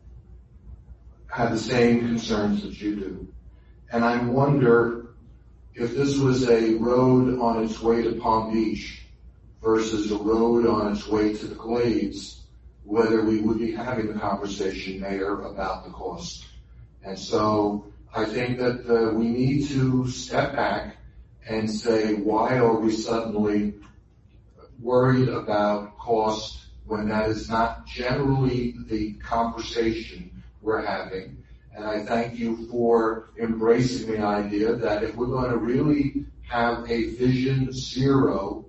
have the same concerns that you do. And I wonder if this was a road on its way to Palm Beach versus a road on its way to the Glades, whether we would be having the conversation, Mayor, about the cost. And so I think that we need to step back and say, why are we suddenly worried about cost when that is not generally the conversation we're having? And I thank you for embracing the idea that if we're going to really have a Vision Zero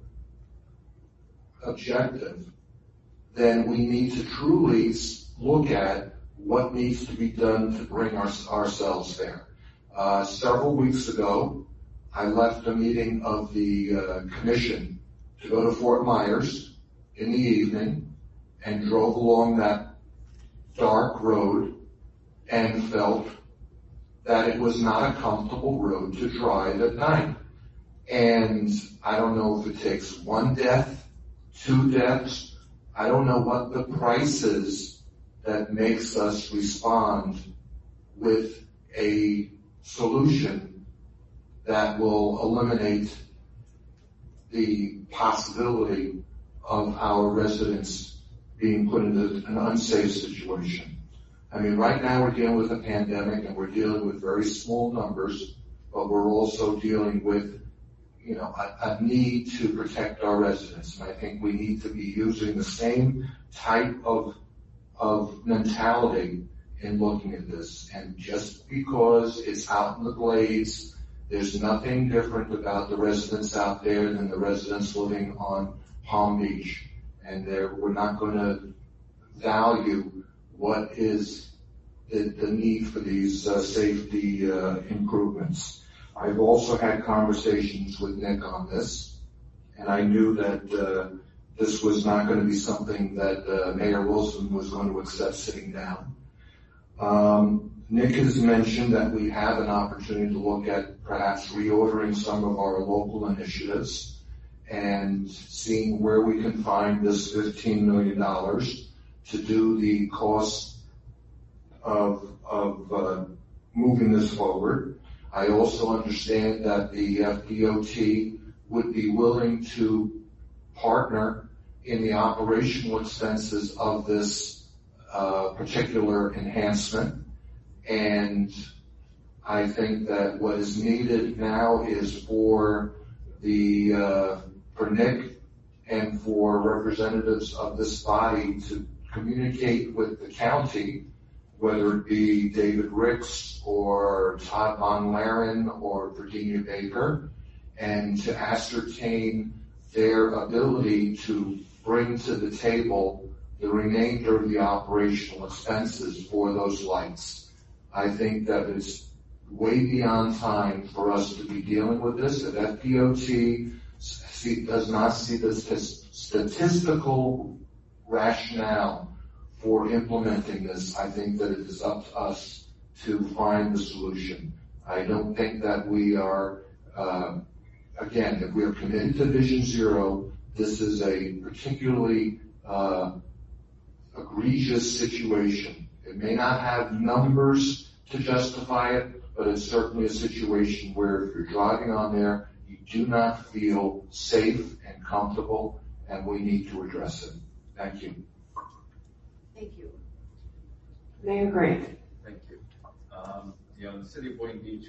objective, then we need to truly look at what needs to be done to bring ourselves there. Several weeks ago, I left a meeting of the commission to go to Fort Myers in the evening and drove along that dark road and felt that it was not a comfortable road to drive at night. And I don't know if it takes one death, two deaths. I don't know what the price is that makes us respond with a solution that will eliminate the possibility of our residents being put into an unsafe situation. Right now we're dealing with a pandemic and we're dealing with very small numbers, but we're also dealing with, a need to protect our residents. And I think we need to be using the same type of mentality in looking at this. And just because it's out in the Glades, there's nothing different about the residents out there than the residents living on Palm Beach. And we're not going to value what is the need for these safety improvements. I've also had conversations with Nick on this, and I knew that this was not going to be something that Mayor Wilson was going to accept sitting down. Nick has mentioned that we have an opportunity to look at perhaps reordering some of our local initiatives and seeing where we can find this $15 million to do the cost of moving this forward. I also understand that the FDOT would be willing to partner in the operational expenses of this particular enhancement. And I think that what is needed now is for Nick and for representatives of this body to communicate with the county, whether it be David Ricks or Todd Von Laren or Virginia Baker, and to ascertain their ability to bring to the table the remainder of the operational expenses for those lights. I think that it's way beyond time for us to be dealing with this. If FDOT does not see the statistical rationale for implementing this, I think that it is up to us to find the solution. I don't think that we are, again, if we are committed to Vision Zero, this is a particularly egregious situation. It may not have numbers to justify it, but it's certainly a situation where if you're driving on there, you do not feel safe and comfortable, and we need to address it. Thank you. Thank you. Mayor Grant. Thank you. In the city of Boynton Beach,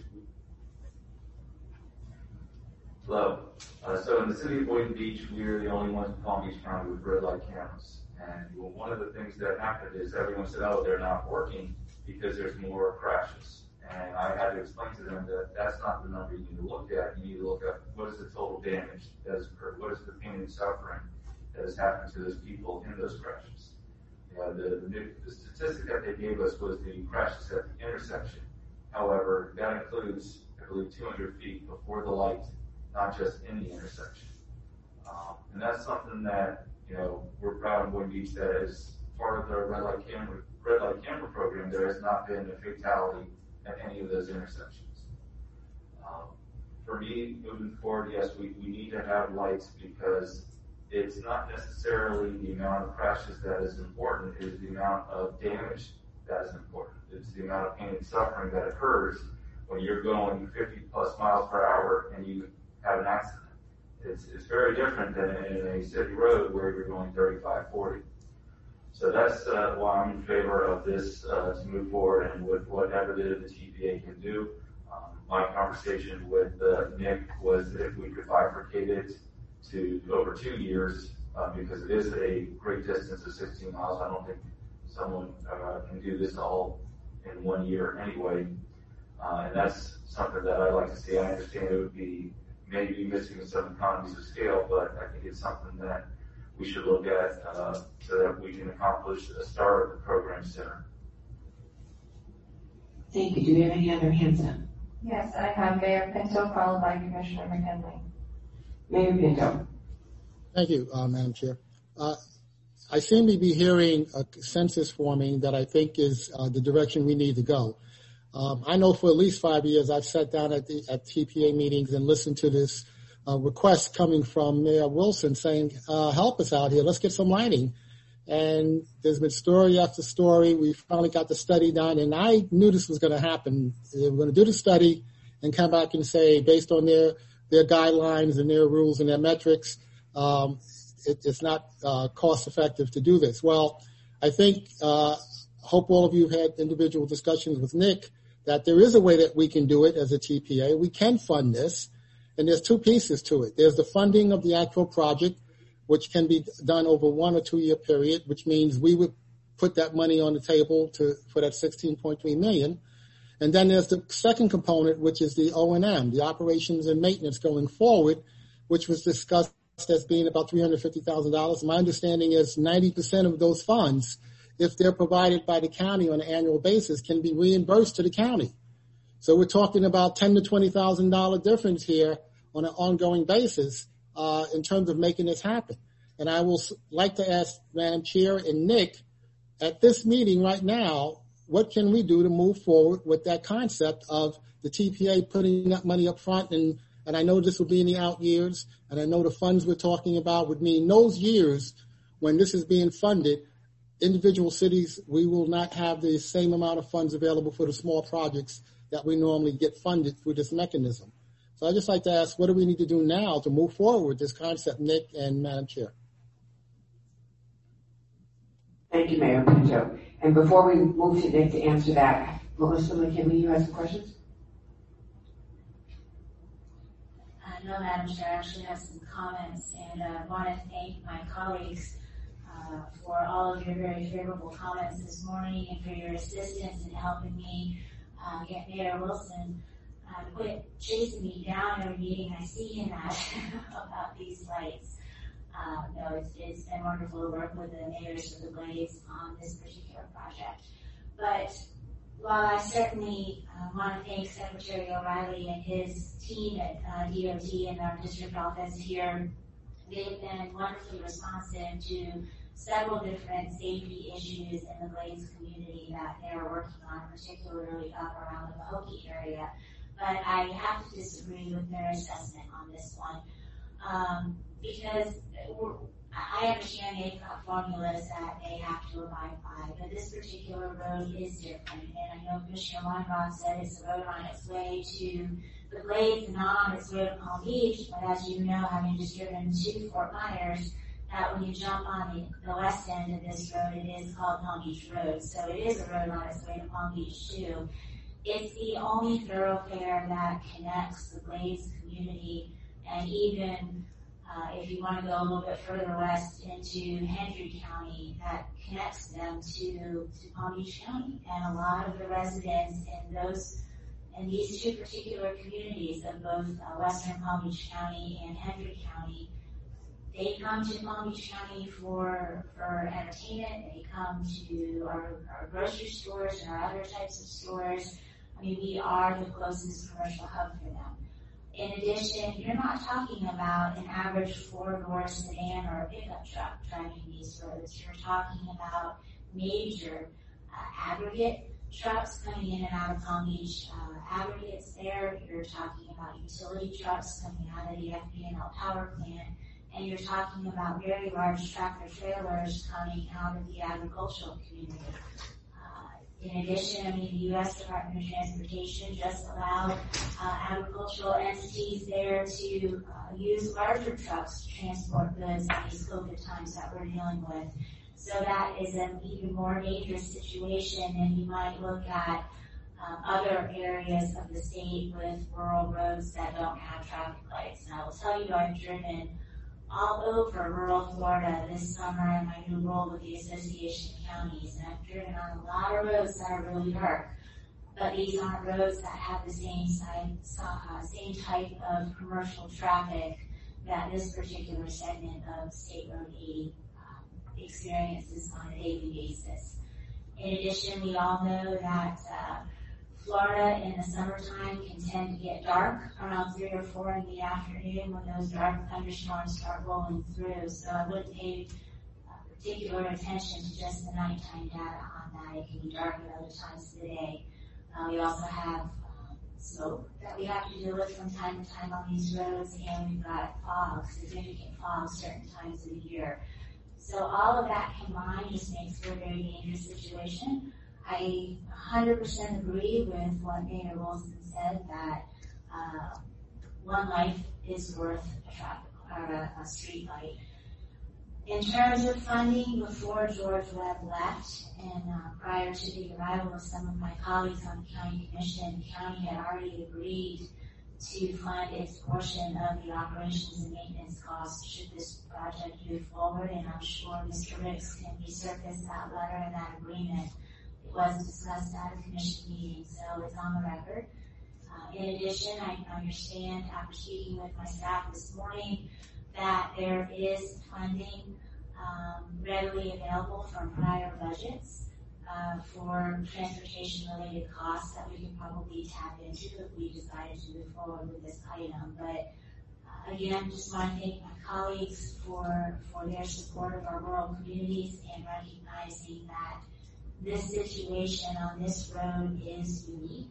hello. So in the city of Boynton Beach, we're the only ones in Palm Beach County with red light cameras. And one of the things that happened is everyone said, oh, they're not working because there's more crashes. And I had to explain to them that that's not the number you need to look at. You need to look at what is the total damage that has occurred, what is the pain and suffering that has happened to those people in those crashes. The statistic that they gave us was the crashes at the intersection. However, that includes, I believe, 200 feet before the light, not just in the intersection. And that's something that, we're proud of Boynton Beach that as part of the red light camera program, there has not been a fatality at any of those intersections. For me, moving forward, yes, we need to have lights because it's not necessarily the amount of crashes that is important, it is the amount of damage that is important. It's the amount of pain and suffering that occurs when you're going 50 plus miles per hour and you have an accident. It's very different than in a city road where you're going 35, 40. So that's why I'm in favor of this to move forward and with whatever the TPA can do. My conversation with Nick was that if we could bifurcate it to over 2 years, because it is a great distance of 16 miles. I don't think someone can do this all in 1 year anyway. And that's something that I'd like to see. I understand it would be maybe missing some economies of scale, but I think it's something that we should look at so that we can accomplish the start of the program sooner. Thank you. Do we have any other hands up? Yes, I have Mayor Pinto, followed by Commissioner McKinley. Mayor Pinto. Thank you, Madam Chair. I seem to be hearing a consensus forming that I think is the direction we need to go. I know for at least 5 years I've sat down at TPA meetings and listened to this request coming from Mayor Wilson saying, help us out here, let's get some lighting. And there's been story after story. We finally got the study done, and I knew this was going to happen. They were going to do the study and come back and say, based on their guidelines and their rules and their metrics, it's not cost effective to do this. Well, I think, hope all of you have had individual discussions with Nick that there is a way that we can do it as a TPA. We can fund this, and there's two pieces to it. There's the funding of the actual project, which can be done over 1 or 2 year period, which means we would put that money on the table for that $16.3 million. And then there's the second component, which is the O&M, the operations and maintenance going forward, which was discussed as being about $350,000. My understanding is 90% of those funds, if they're provided by the county on an annual basis, can be reimbursed to the county. So we're talking about $10,000 to $20,000 difference here on an ongoing basis in terms of making this happen. And I will like to ask Madam Chair and Nick at this meeting right now, what can we do to move forward with that concept of the TPA putting that money up front? And I know this will be in the out years, and I know the funds we're talking about would mean those years when this is being funded, individual cities, we will not have the same amount of funds available for the small projects that we normally get funded through this mechanism. So I'd just like to ask, what do we need to do now to move forward with this concept, Nick and Madam Chair? Thank you, Mayor Pinto. And before we move to Nick to answer that, Melissa McKinley, you have some questions? No, Madam Chair, I actually have some comments, and I want to thank my colleagues for all of your very favorable comments this morning and for your assistance in helping me get Mayor Wilson quit chasing me down every meeting I see him at about these lights. It's been wonderful to work with the mayors of the Glades on this particular project. But while I certainly want to thank Secretary O'Reilly and his team at DOT and our district office here, they've been wonderfully responsive to several different safety issues in the Glades community that they're working on, particularly up around the Pahokee area. But I have to disagree with their assessment on this one because I understand they've got formulas that they have to abide by, but this particular road is different. And I know Commissioner Weinbach said it's a road on its way to the Glades and not on its way to Palm Beach, but as you know, having just driven to Fort Myers, that when you jump on the west end of this road, it is called Palm Beach Road. So it is a road on its way to Palm Beach too. It's the only thoroughfare that connects the Glades community, and even if you want to go a little bit further west into Hendry County, that connects them to Palm Beach County. And a lot of the residents in these two particular communities of both western Palm Beach County and Hendry County, they come to Palm Beach County for entertainment. They come to our grocery stores and our other types of stores. I mean, we are the closest commercial hub for them. In addition, you're not talking about an average four-door sedan or a pickup truck driving these roads. You're talking about major aggregate trucks coming in and out of Palm Beach, aggregates there. You're talking about utility trucks coming out of the FPNL power plant. And you're talking about very large tractor trailers coming out of the agricultural community. In addition, the U.S. Department of Transportation just allowed agricultural entities there to use larger trucks to transport goods in these COVID times that we're dealing with. So that is an even more dangerous situation than you might look at other areas of the state with rural roads that don't have traffic lights. And I will tell you, I've driven all over rural Florida this summer in my new role with the Association of Counties, and I've driven on a lot of roads that are really dark, but these aren't roads that have the same type of commercial traffic that this particular segment of State Road 80 experiences on a daily basis. In addition, we all know that Florida in the summertime can tend to get dark around 3 or 4 in the afternoon when those dark thunderstorms start rolling through. So I wouldn't pay particular attention to just the nighttime data on that. It can be dark at other times of the day. We also have smoke that we have to deal with from time to time on these roads, and we've got fog, significant fog certain times of the year. So all of that combined just makes for a very dangerous situation. I 100% agree with what Mayor Wilson said, that one life is worth a street light. In terms of funding, before George Webb left and prior to the arrival of some of my colleagues on the County Commission, the county had already agreed to fund its portion of the operations and maintenance costs should this project move forward, and I'm sure Mr. Ricks can resurface that letter and that agreement. It was discussed at a commission meeting, so it's on the record. In addition, I understand after speaking with my staff this morning that there is funding readily available from prior budgets for transportation-related costs that we can probably tap into if we decided to move forward with this item. But again, just want to thank my colleagues for their support of our rural communities and recognizing that this situation on this road is unique.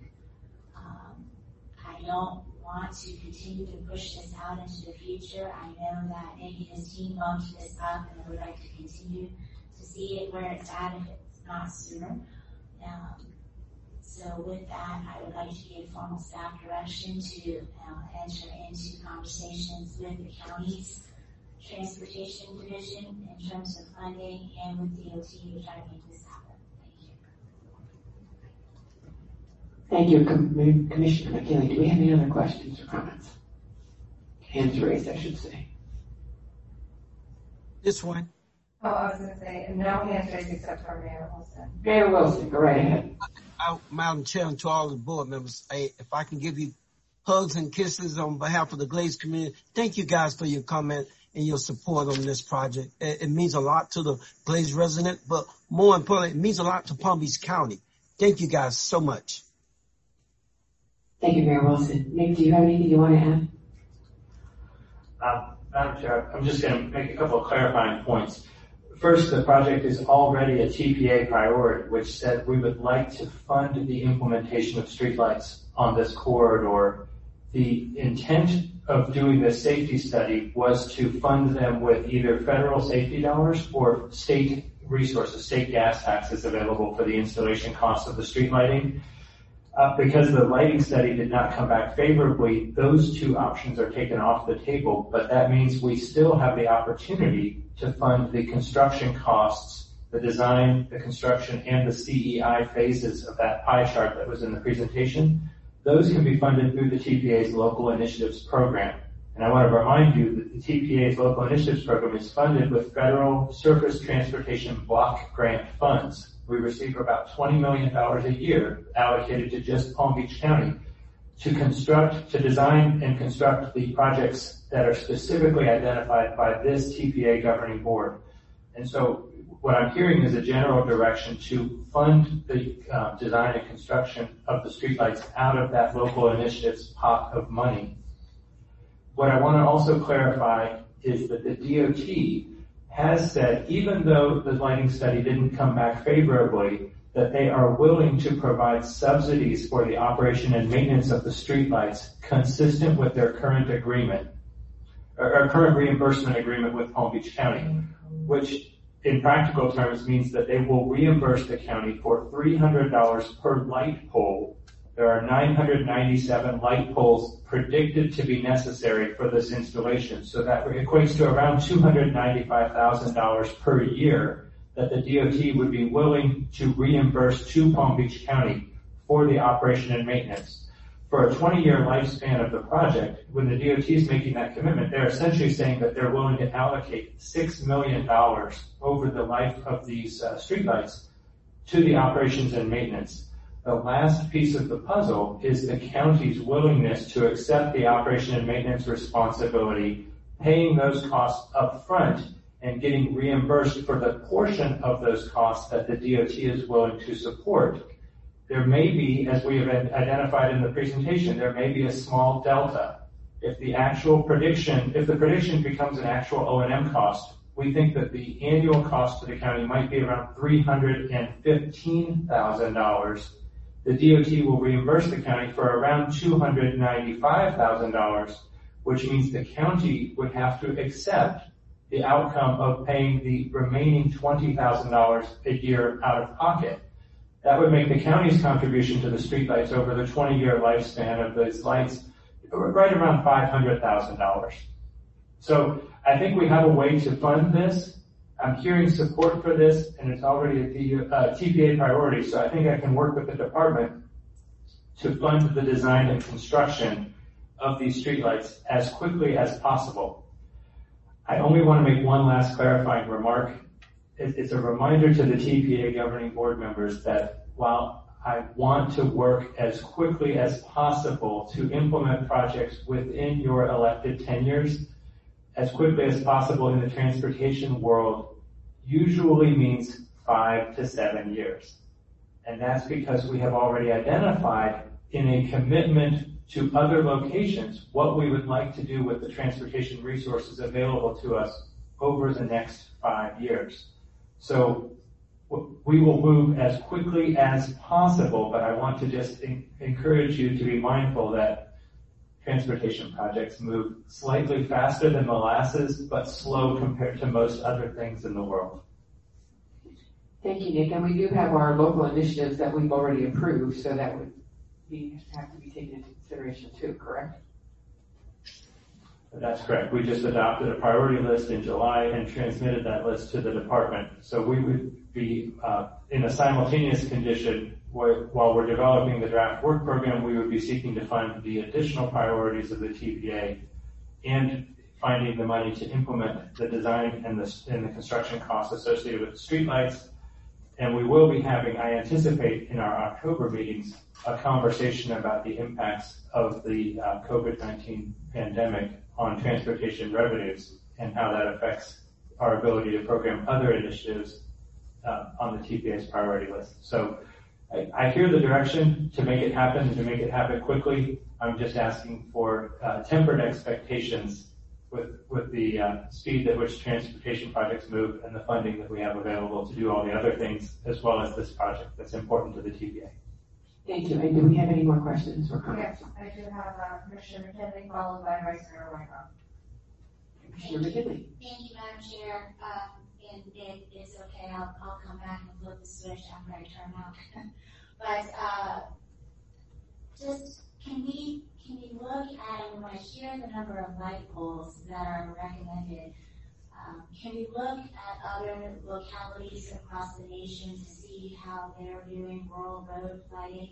I don't want to continue to push this out into the future. I know that maybe his team bumped this up, and I would like to continue to see it where it's at if it's not sooner. So with that, I would like to give formal staff direction to enter into conversations with the county's transportation division in terms of funding and with DOT to try to make this happen. Thank you, Commissioner McKinley. Do we have any other questions or comments? Hands raised, I should say. This one. Oh, I was going to say, no hands raised except for Mayor Wilson. Mayor Wilson, go right ahead. Madam Chair, and to all the board members, if I can give you hugs and kisses on behalf of the Glades community, thank you guys for your comment and your support on this project. It means a lot to the Glades resident, but more importantly, it means a lot to Palm Beach County. Thank you guys so much. Thank you, Mayor Wilson. Nick, do you have anything you want to add? Madam Chair, I'm just going to make a couple of clarifying points. First, the project is already a TPA priority, which said we would like to fund the implementation of streetlights on this corridor. The intent of doing this safety study was to fund them with either federal safety dollars or state resources, state gas taxes available for the installation costs of the street lighting. Because the lighting study did not come back favorably, those two options are taken off the table, but that means we still have the opportunity to fund the construction costs, the design, the construction, and the CEI phases of that pie chart that was in the presentation. Those can be funded through the TPA's Local Initiatives Program. And I want to remind you that the TPA's Local Initiatives Program is funded with federal surface transportation block grant funds. We receive about $20 million a year allocated to just Palm Beach County to design and construct the projects that are specifically identified by this TPA governing board. And so what I'm hearing is a general direction to fund the design and construction of the streetlights out of that local initiatives pot of money. What I want to also clarify is that the DOT has said, even though the lighting study didn't come back favorably, that they are willing to provide subsidies for the operation and maintenance of the streetlights consistent with their current agreement, or current reimbursement agreement with Palm Beach County, which in practical terms means that they will reimburse the county for $300 per light pole. There are 997 light poles predicted to be necessary for this installation. So that equates to around $295,000 per year that the DOT would be willing to reimburse to Palm Beach County for the operation and maintenance. For a 20-year lifespan of the project, when the DOT is making that commitment, they're essentially saying that they're willing to allocate $6 million over the life of these streetlights to the operations and maintenance. The last piece of the puzzle is the county's willingness to accept the operation and maintenance responsibility, paying those costs up front and getting reimbursed for the portion of those costs that the DOT is willing to support. There may be, as we have identified in the presentation, there may be a small delta. If the prediction becomes an actual O&M cost, we think that the annual cost to the county might be around $315,000. The DOT will reimburse the county for around $295,000, which means the county would have to accept the outcome of paying the remaining $20,000 a year out of pocket. That would make the county's contribution to the streetlights over the 20-year lifespan of those lights right around $500,000. So I think we have a way to fund this. I'm hearing support for this, and it's already a TPA priority, so I think I can work with the department to fund the design and construction of these streetlights as quickly as possible. I only want to make one last clarifying remark. It's a reminder to the TPA governing board members that while I want to work as quickly as possible to implement projects within your elected tenures, as quickly as possible in the transportation world usually means 5 to 7 years. And that's because we have already identified in a commitment to other locations what we would like to do with the transportation resources available to us over the next 5 years. So we will move as quickly as possible, but I want to just encourage you to be mindful that transportation projects move slightly faster than molasses, but slow compared to most other things in the world. Thank you, Nick. And we do have our local initiatives that we've already approved, so that would have to be taken into consideration too, correct? That's correct. We just adopted a priority list in July and transmitted that list to the department. So we would be in a simultaneous condition while we're developing the draft work program, we would be seeking to fund the additional priorities of the TPA and finding the money to implement the design and the construction costs associated with the streetlights. And we will be having, I anticipate in our October meetings, a conversation about the impacts of the COVID-19 pandemic on transportation revenues and how that affects our ability to program other initiatives on the TPA's priority list. So I hear the direction to make it happen and to make it happen quickly. I'm just asking for tempered expectations with the speed at which transportation projects move and the funding that we have available to do all the other things, as well as this project that's important to the TPA. Thank you. And do we have any more questions or comments? Yes, I do have Commissioner McKinley, followed by Vice Mayor Weinroth. Commissioner McKinley. Thank you, Madam Chair. And it's okay. I'll come back and flip the switch after I turn out. But just can we look at, when I hear the number of light poles that are recommended, can we look at other localities across the nation to see how they're doing rural road lighting?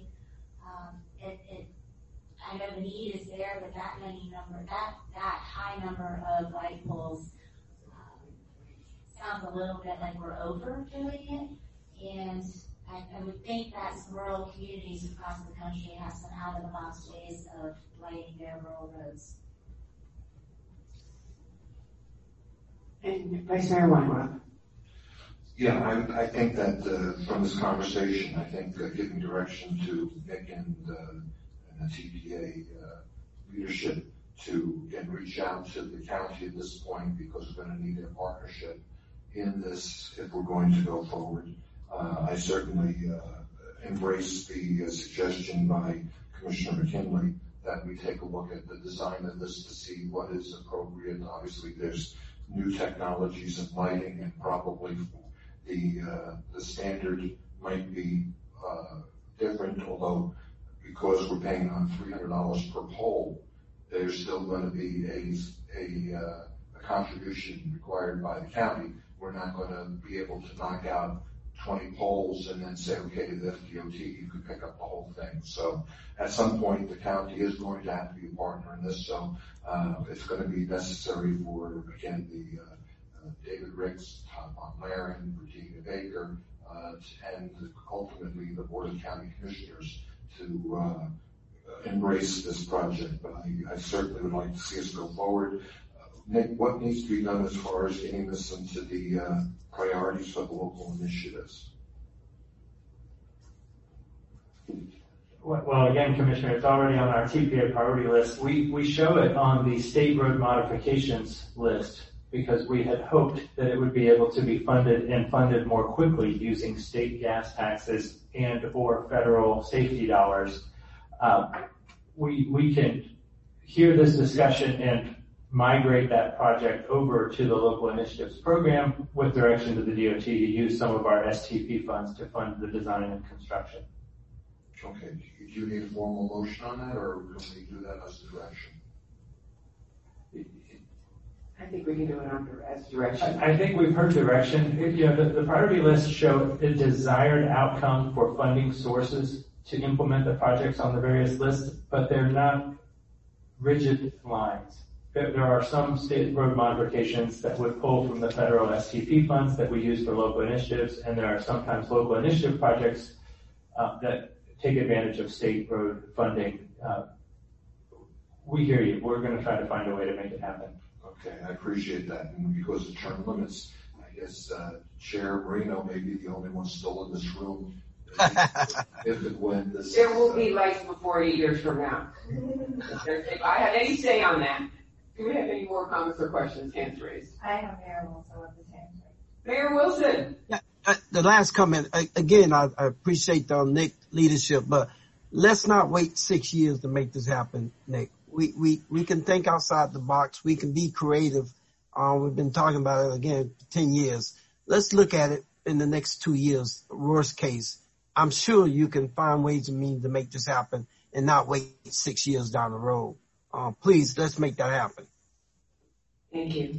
I know the need is there, but that high number of light poles sounds a little bit like we're overdoing it, and I would think that some rural communities across the country have some out-of-the-box ways of lighting their rural roads. And Vice Mayor Weinroth. Yeah, I think that from this conversation, I think giving direction to Nick and the TPA leadership to reach out to the county at this point, because we're going to need a partnership in this if we're going to go forward. I certainly embrace the suggestion by Commissioner McKinley that we take a look at the design of this to see what is appropriate. Obviously, there's new technologies in lighting, and probably the standard might be different, although because we're paying on $300 per pole, there's still going to be a contribution required by the county. We're not going to be able to knock out 20 poles and then say, okay, to the FDOT, you can pick up the whole thing. So at some point, the county is going to have to be a partner in this. So it's going to be necessary for, again, the David Ricks, Tom Von Laren, Virginia Baker, and ultimately the Board of County Commissioners to embrace this project. But I certainly would like to see us go forward. Nick, what needs to be done as far as getting this into the priorities for the local initiatives? Well, again, Commissioner, it's already on our TPA priority list. We show it on the state road modifications list because we had hoped that it would be able to be funded and funded more quickly using state gas taxes and or federal safety dollars. We can hear this discussion and migrate that project over to the local initiatives program with direction to the DOT to use some of our STP funds to fund the design and construction. Okay, do you need a formal motion on that, or can we do that as direction? I think we can do it as direction. I think we've heard direction. The priority list show a desired outcome for funding sources to implement the projects on the various lists, but they're not rigid lines. There are some state road modifications that would pull from the federal STP funds that we use for local initiatives, and there are sometimes local initiative projects that take advantage of state road funding. We hear you. We're going to try to find a way to make it happen. Okay, I appreciate that. And because of term limits, I guess Chair Marino may be the only one still in this room. If and when this there will be lights before 8 years from now. If I have any say on that. Do we have any more comments or questions? Hands raised. I have Mayor Wilson with his hands raised. Mayor Wilson. Yeah, the last comment, again, I appreciate the Nick leadership, but let's not wait 6 years to make this happen, Nick. We can think outside the box. We can be creative. We've been talking about it again for 10 years. Let's look at it in the next 2 years, worst case. I'm sure you can find ways and means to make this happen and not wait 6 years down the road. Please, let's make that happen. Thank you.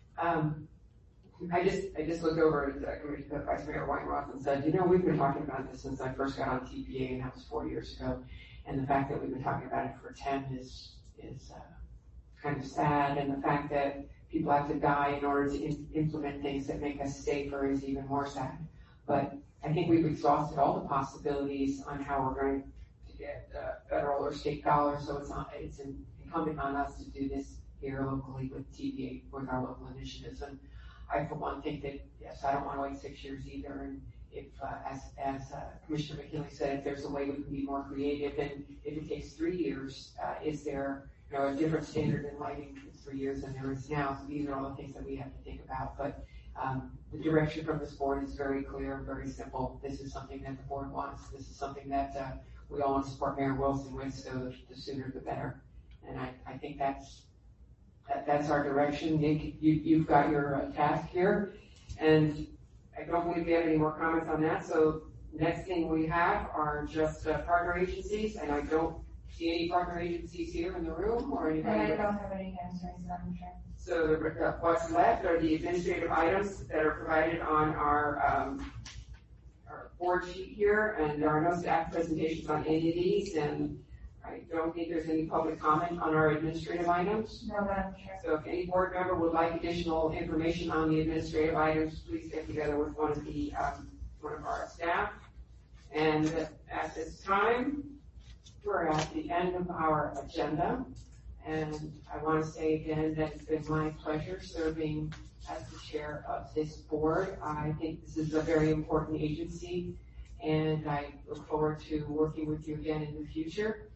I just looked over at Vice Mayor Weinroth and said, we've been talking about this since I first got on TPA, and that was 4 years ago. And the fact that we've been talking about it for 10 is kind of sad, and the fact that people have to die in order to implement things that make us safer is even more sad. But I think we've exhausted all the possibilities on how we're going to get federal or state dollars, so it's incumbent on us to do this here locally with TPA, with our local initiatives. And I, for one, think that, yes, I don't want to wait 6 years either. And if, as Commissioner McKinley said, if there's a way we can be more creative, and if it takes 3 years, is there a different standard in lighting in 3 years than there is now? So these are all the things that we have to think about. But the direction from this board is very clear, very simple. This is something that the board wants. This is something that we all want to support Mayor Wilson with, so the sooner the better. And I think that's our direction. Nick, you've got your task here, and I don't believe we have any more comments on that. So next thing we have are just partner agencies, and I don't see any partner agencies here in the room or anybody. And I don't have any hands raised, Madam Chair. So what's left are the administrative items that are provided on our board sheet here, and there are no staff presentations on any of these, and I don't think there's any public comment on our administrative items. No, Madam Chair. So if any board member would like additional information on the administrative items, please get together with one of our staff. And at this time, we're at the end of our agenda. And I want to say again that it's been my pleasure serving as the chair of this board. I think this is a very important agency, and I look forward to working with you again in the future.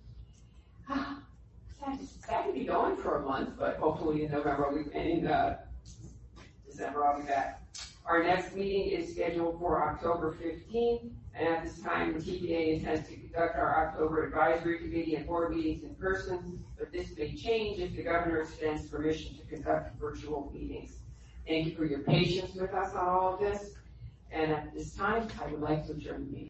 Sad to be going for a month, but hopefully in December I'll be back. Our next meeting is scheduled for October 15th, and at this time the TPA intends to conduct our October advisory committee and board meetings in person, but this may change if the governor extends permission to conduct virtual meetings. Thank you for your patience with us on all of this, and at this time I would like to adjourn the meeting.